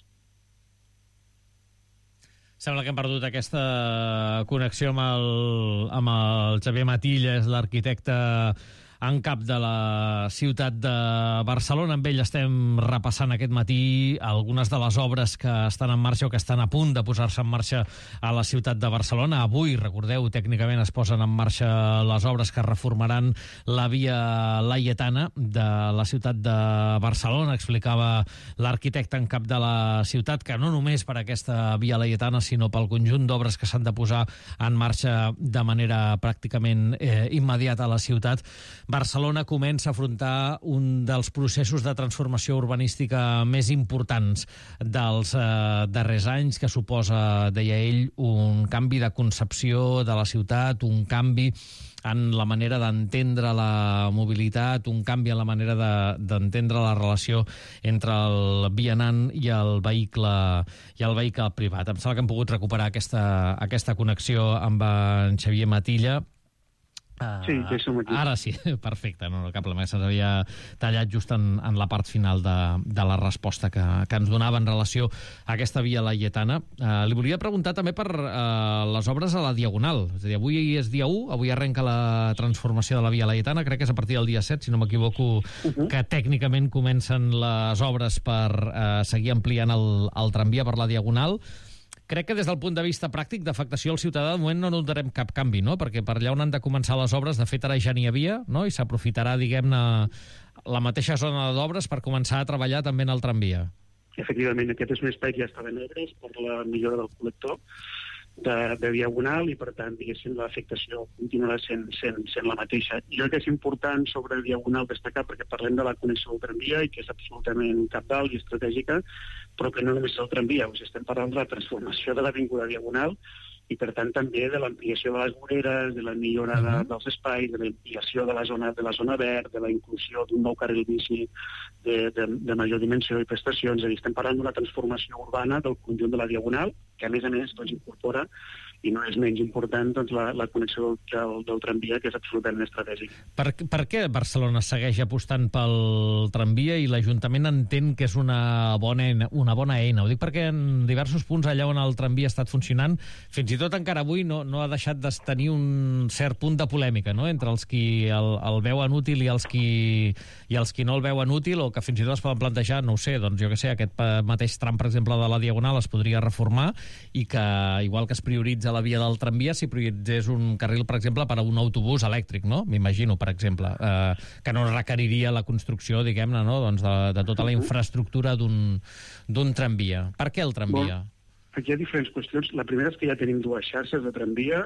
Sembla que hem perdut aquesta connexió amb el, amb el Xavier Matillas, l'arquitecte en cap de la ciutat de Barcelona. Amb ell estem repassant aquest matí algunes de les obres que estan en marxa o que estan a punt de posar-se en marxa a la ciutat de Barcelona. Avui, recordeu, tècnicament es posen en marxa les obres que reformaran la Via Laietana de la ciutat de Barcelona. Explicava l'arquitecte en cap de la ciutat que no només per aquesta Via Laietana, sinó pel conjunt d'obres que s'han de posar en marxa de manera pràcticament eh, immediata a la ciutat, Barcelona comença a afrontar un dels processos de transformació urbanística més importants dels eh, darrers anys, que suposa, deia ell, un canvi de concepció de la ciutat, un canvi en la manera d'entendre la mobilitat, un canvi en la manera d'entendre de, la relació entre el vianant i el vehicle i el vehicle privat. Em sembla que hem pogut recuperar aquesta, aquesta connexió amb en Xavier Matilla. Uh, sí, sí, som aquí. Ara sí, perfecte, no, no cap problema, s'havia tallat just en, en la part final de, de la resposta que, que ens donava en relació a aquesta Via Laietana. Uh, li volia preguntar també per uh, les obres a la Diagonal. És a dir, avui és dia u, avui arrenca la transformació de la Via Laietana, crec que és a partir del dia set, si no m'equivoco, uh-huh. que tècnicament comencen les obres per uh, seguir ampliant el, el tramvia per la Diagonal. crec que des del punt de vista pràctic d'afectació al ciutadà de moment no notarem cap canvi, no? Perquè per allà on han de començar les obres, de fet ara ja n'hi havia, no? I s'aprofitarà, diguem-ne, la mateixa zona d'obres per començar a treballar també en el tramvia. Efectivament, aquest és un espai que ja estava en obres per la millora del col·lector de, de Diagonal i, per tant, diguéssim, l'afectació continuarà sent, sent, sent la mateixa. Jo crec que és important sobre Diagonal destacar, perquè parlem de la connexió del tramvia i que és absolutament cabdal i estratègica, però que no només és el tramvia, o sigui, estem parlant de la transformació de l'Avinguda Diagonal i, per tant, també de l'ampliació de les voreres, de la millora de, dels espais, de l'ampliació de la zona de la zona verd, de la inclusió d'un nou carril bici de, de, de major dimensió i prestacions. És a dir, estem parlant d'una transformació urbana del conjunt de la Diagonal, que a més a més doncs, incorpora, i no és menys important, doncs, la, la connexió del, del tramvia, que és absolutament estratègic. Per, per què Barcelona segueix apostant pel tramvia i l'Ajuntament entén que és una bona eina, una bona eina? Ho dic perquè en diversos punts allà on el tramvia ha estat funcionant, fins i tot encara avui no, no ha deixat de tenir un cert punt de polèmica, no?, entre els qui el, el veuen útil i els qui, i els qui no el veuen útil, o que fins i tot es poden plantejar, no ho sé, doncs jo que sé, aquest mateix tram, per exemple, de la Diagonal es podria reformar i que, igual que es prioritza la via del tramvia, si prioritzés un carril, per exemple, per a un autobús elèctric, no? M'imagino, per exemple, eh, que no requeriria la construcció, diguem-ne, no?, doncs de, de tota la infraestructura d'un d'un tramvia. Per què el tramvia? Bon, aquí hi ha diferents qüestions. La primera és que ja tenim dues xarxes de tramvia,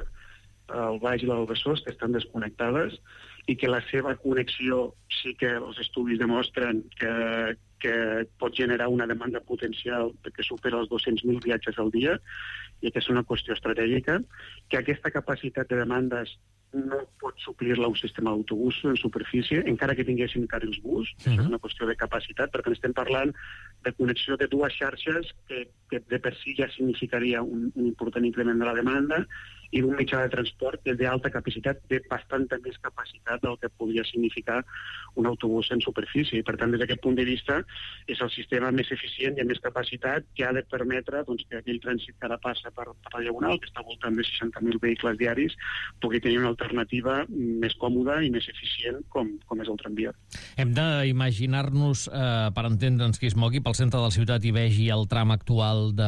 el Baix i el Besòs, que estan desconnectades, i que la seva connexió sí que els estudis demostren que, que pot generar una demanda potencial que supera els dos-cents mil viatges al dia, i que és una qüestió estratègica, que aquesta capacitat de demandes no pot suplir-la un sistema d'autobús en superfície, encara que tinguessin carrils bus. Uh-huh. Això és una qüestió de capacitat, perquè estem parlant de connexió de dues xarxes que, que de per si ja significaria un, un important increment de la demanda, i d'un mitjà de transport que és d'alta capacitat, de bastanta més capacitat del que podria significar un autobús en superfície. I, per tant, des d'aquest punt de vista, és el sistema més eficient i amb més capacitat que ha de permetre doncs, que aquell trànsit que ara passa per, per la Diagonal, que està al voltant de seixanta mil vehicles diaris, pugui tenir una alternativa més còmoda i més eficient com, com és el tramvia. Hem d'imaginar-nos, eh, per entendre'ns, qui es mogui pel centre de la ciutat i vegi el tram actual de,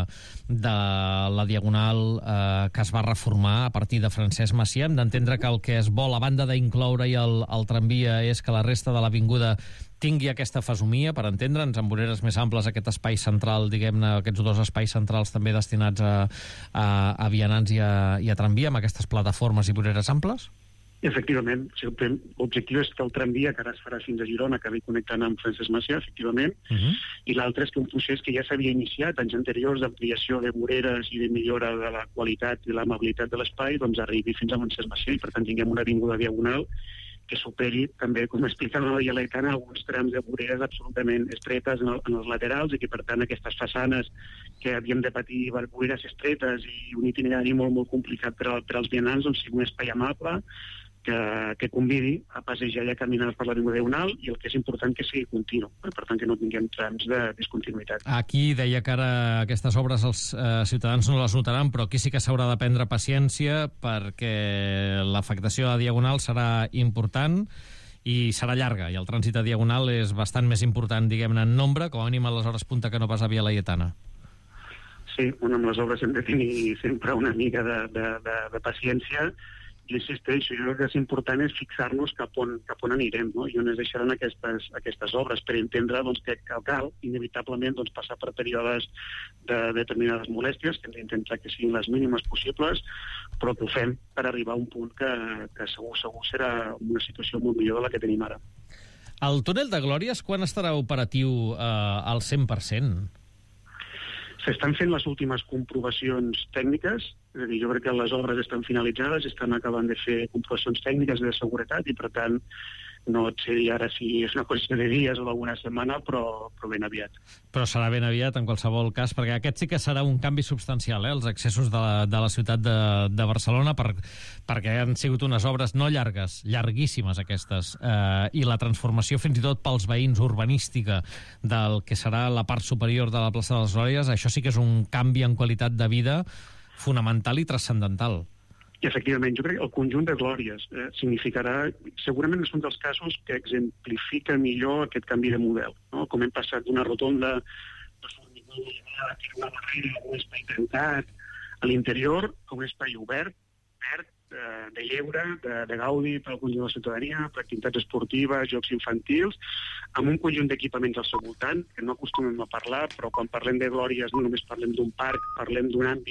de la Diagonal eh, que es va reformar a partir de Francesc Macià. Hem d'entendre que el que es vol, a banda d'incloure-hi el, el tramvia, és que la resta de l'avinguda tingui aquesta fesomia, per entendre'ns, amb voreres més amples, aquest espai central, diguem-ne, aquests dos espais centrals també destinats a, a, a vianants i a, i a tramvia, amb aquestes plataformes i voreres amples? Efectivament, l'objectiu és que el tramvia, que ara es farà fins a Girona, acabi connectant amb Francesc Macià, efectivament, uh-huh. i l'altre és que un procés que ja s'havia iniciat anys anteriors d'ampliació de voreres i de millora de la qualitat i l'amabilitat de l'espai, doncs arribi fins a Francesc Macià, i per tant tinguem una avinguda Diagonal que superi també, com explicava la Via Laietana, alguns trams de voreres absolutament estretes en, el, en els laterals, i que per tant aquestes façanes que havíem de patir voreres estretes i un itinerari molt, molt complicat per, a, per als vianants, doncs sigui un espai amable, que, que convidi a passejar i a caminar per l'avinguda Diagonal, i el que és important que sigui continu, per tant que no tinguem trams de discontinuïtat. Aquí deia que ara aquestes obres els eh, ciutadans no les notaran, però aquí sí que s'haurà de prendre paciència perquè l'afectació a Diagonal serà important i serà llarga, i el trànsit a Diagonal és bastant més important, diguem-ne, en nombre, com a mínim a les hores punta que no pas a Via Laietana. Sí, bueno, amb les obres hem de tenir sempre una mica de, de, de, de paciència. Jo insisteixo, jo crec que és important és fixar-nos cap on, cap on anirem, no? I on es deixaran aquestes, aquestes obres, per entendre doncs, que cal, inevitablement, doncs, passar per períodes de determinades molèsties, que hem d'intentar que siguin les mínimes possibles, però que ho fem per arribar a un punt que, que segur, segur serà una situació molt millor de la que tenim ara. El túnel de Glòries, quan estarà operatiu eh, al cent per cent? S'estan fent les últimes comprovacions tècniques, és a dir, jo crec que les obres estan finalitzades, estan acabant de fer comprovacions tècniques de seguretat i, per tant, no et sé dir ara si és una qüestió de dies o d'alguna setmana, però, però ben aviat. Però serà ben aviat, en qualsevol cas, perquè aquest sí que serà un canvi substancial, eh, els accessos de la, de la ciutat de, de Barcelona, per, perquè han sigut unes obres no llargues, llarguíssimes aquestes, eh, i la transformació fins i tot pels veïns urbanística del que serà la part superior de la plaça de les Glòries, això sí que és un canvi en qualitat de vida fonamental i transcendental. I, efectivament, jo crec que el conjunt de Glòries eh, significarà, segurament és un dels casos que exemplifica millor aquest canvi de model, no? Com hem passat d'una rotonda de formigó tirar una barrera, un espai tancat a l'interior, a un espai obert, verd, de lleure, de, de gaudi per al conjunt de la ciutadania, per activitats esportives, jocs infantils, amb un conjunt d'equipaments al seu voltant, que no acostumem a parlar, però quan parlem de Glòries no només parlem d'un parc, parlem d'un àmbit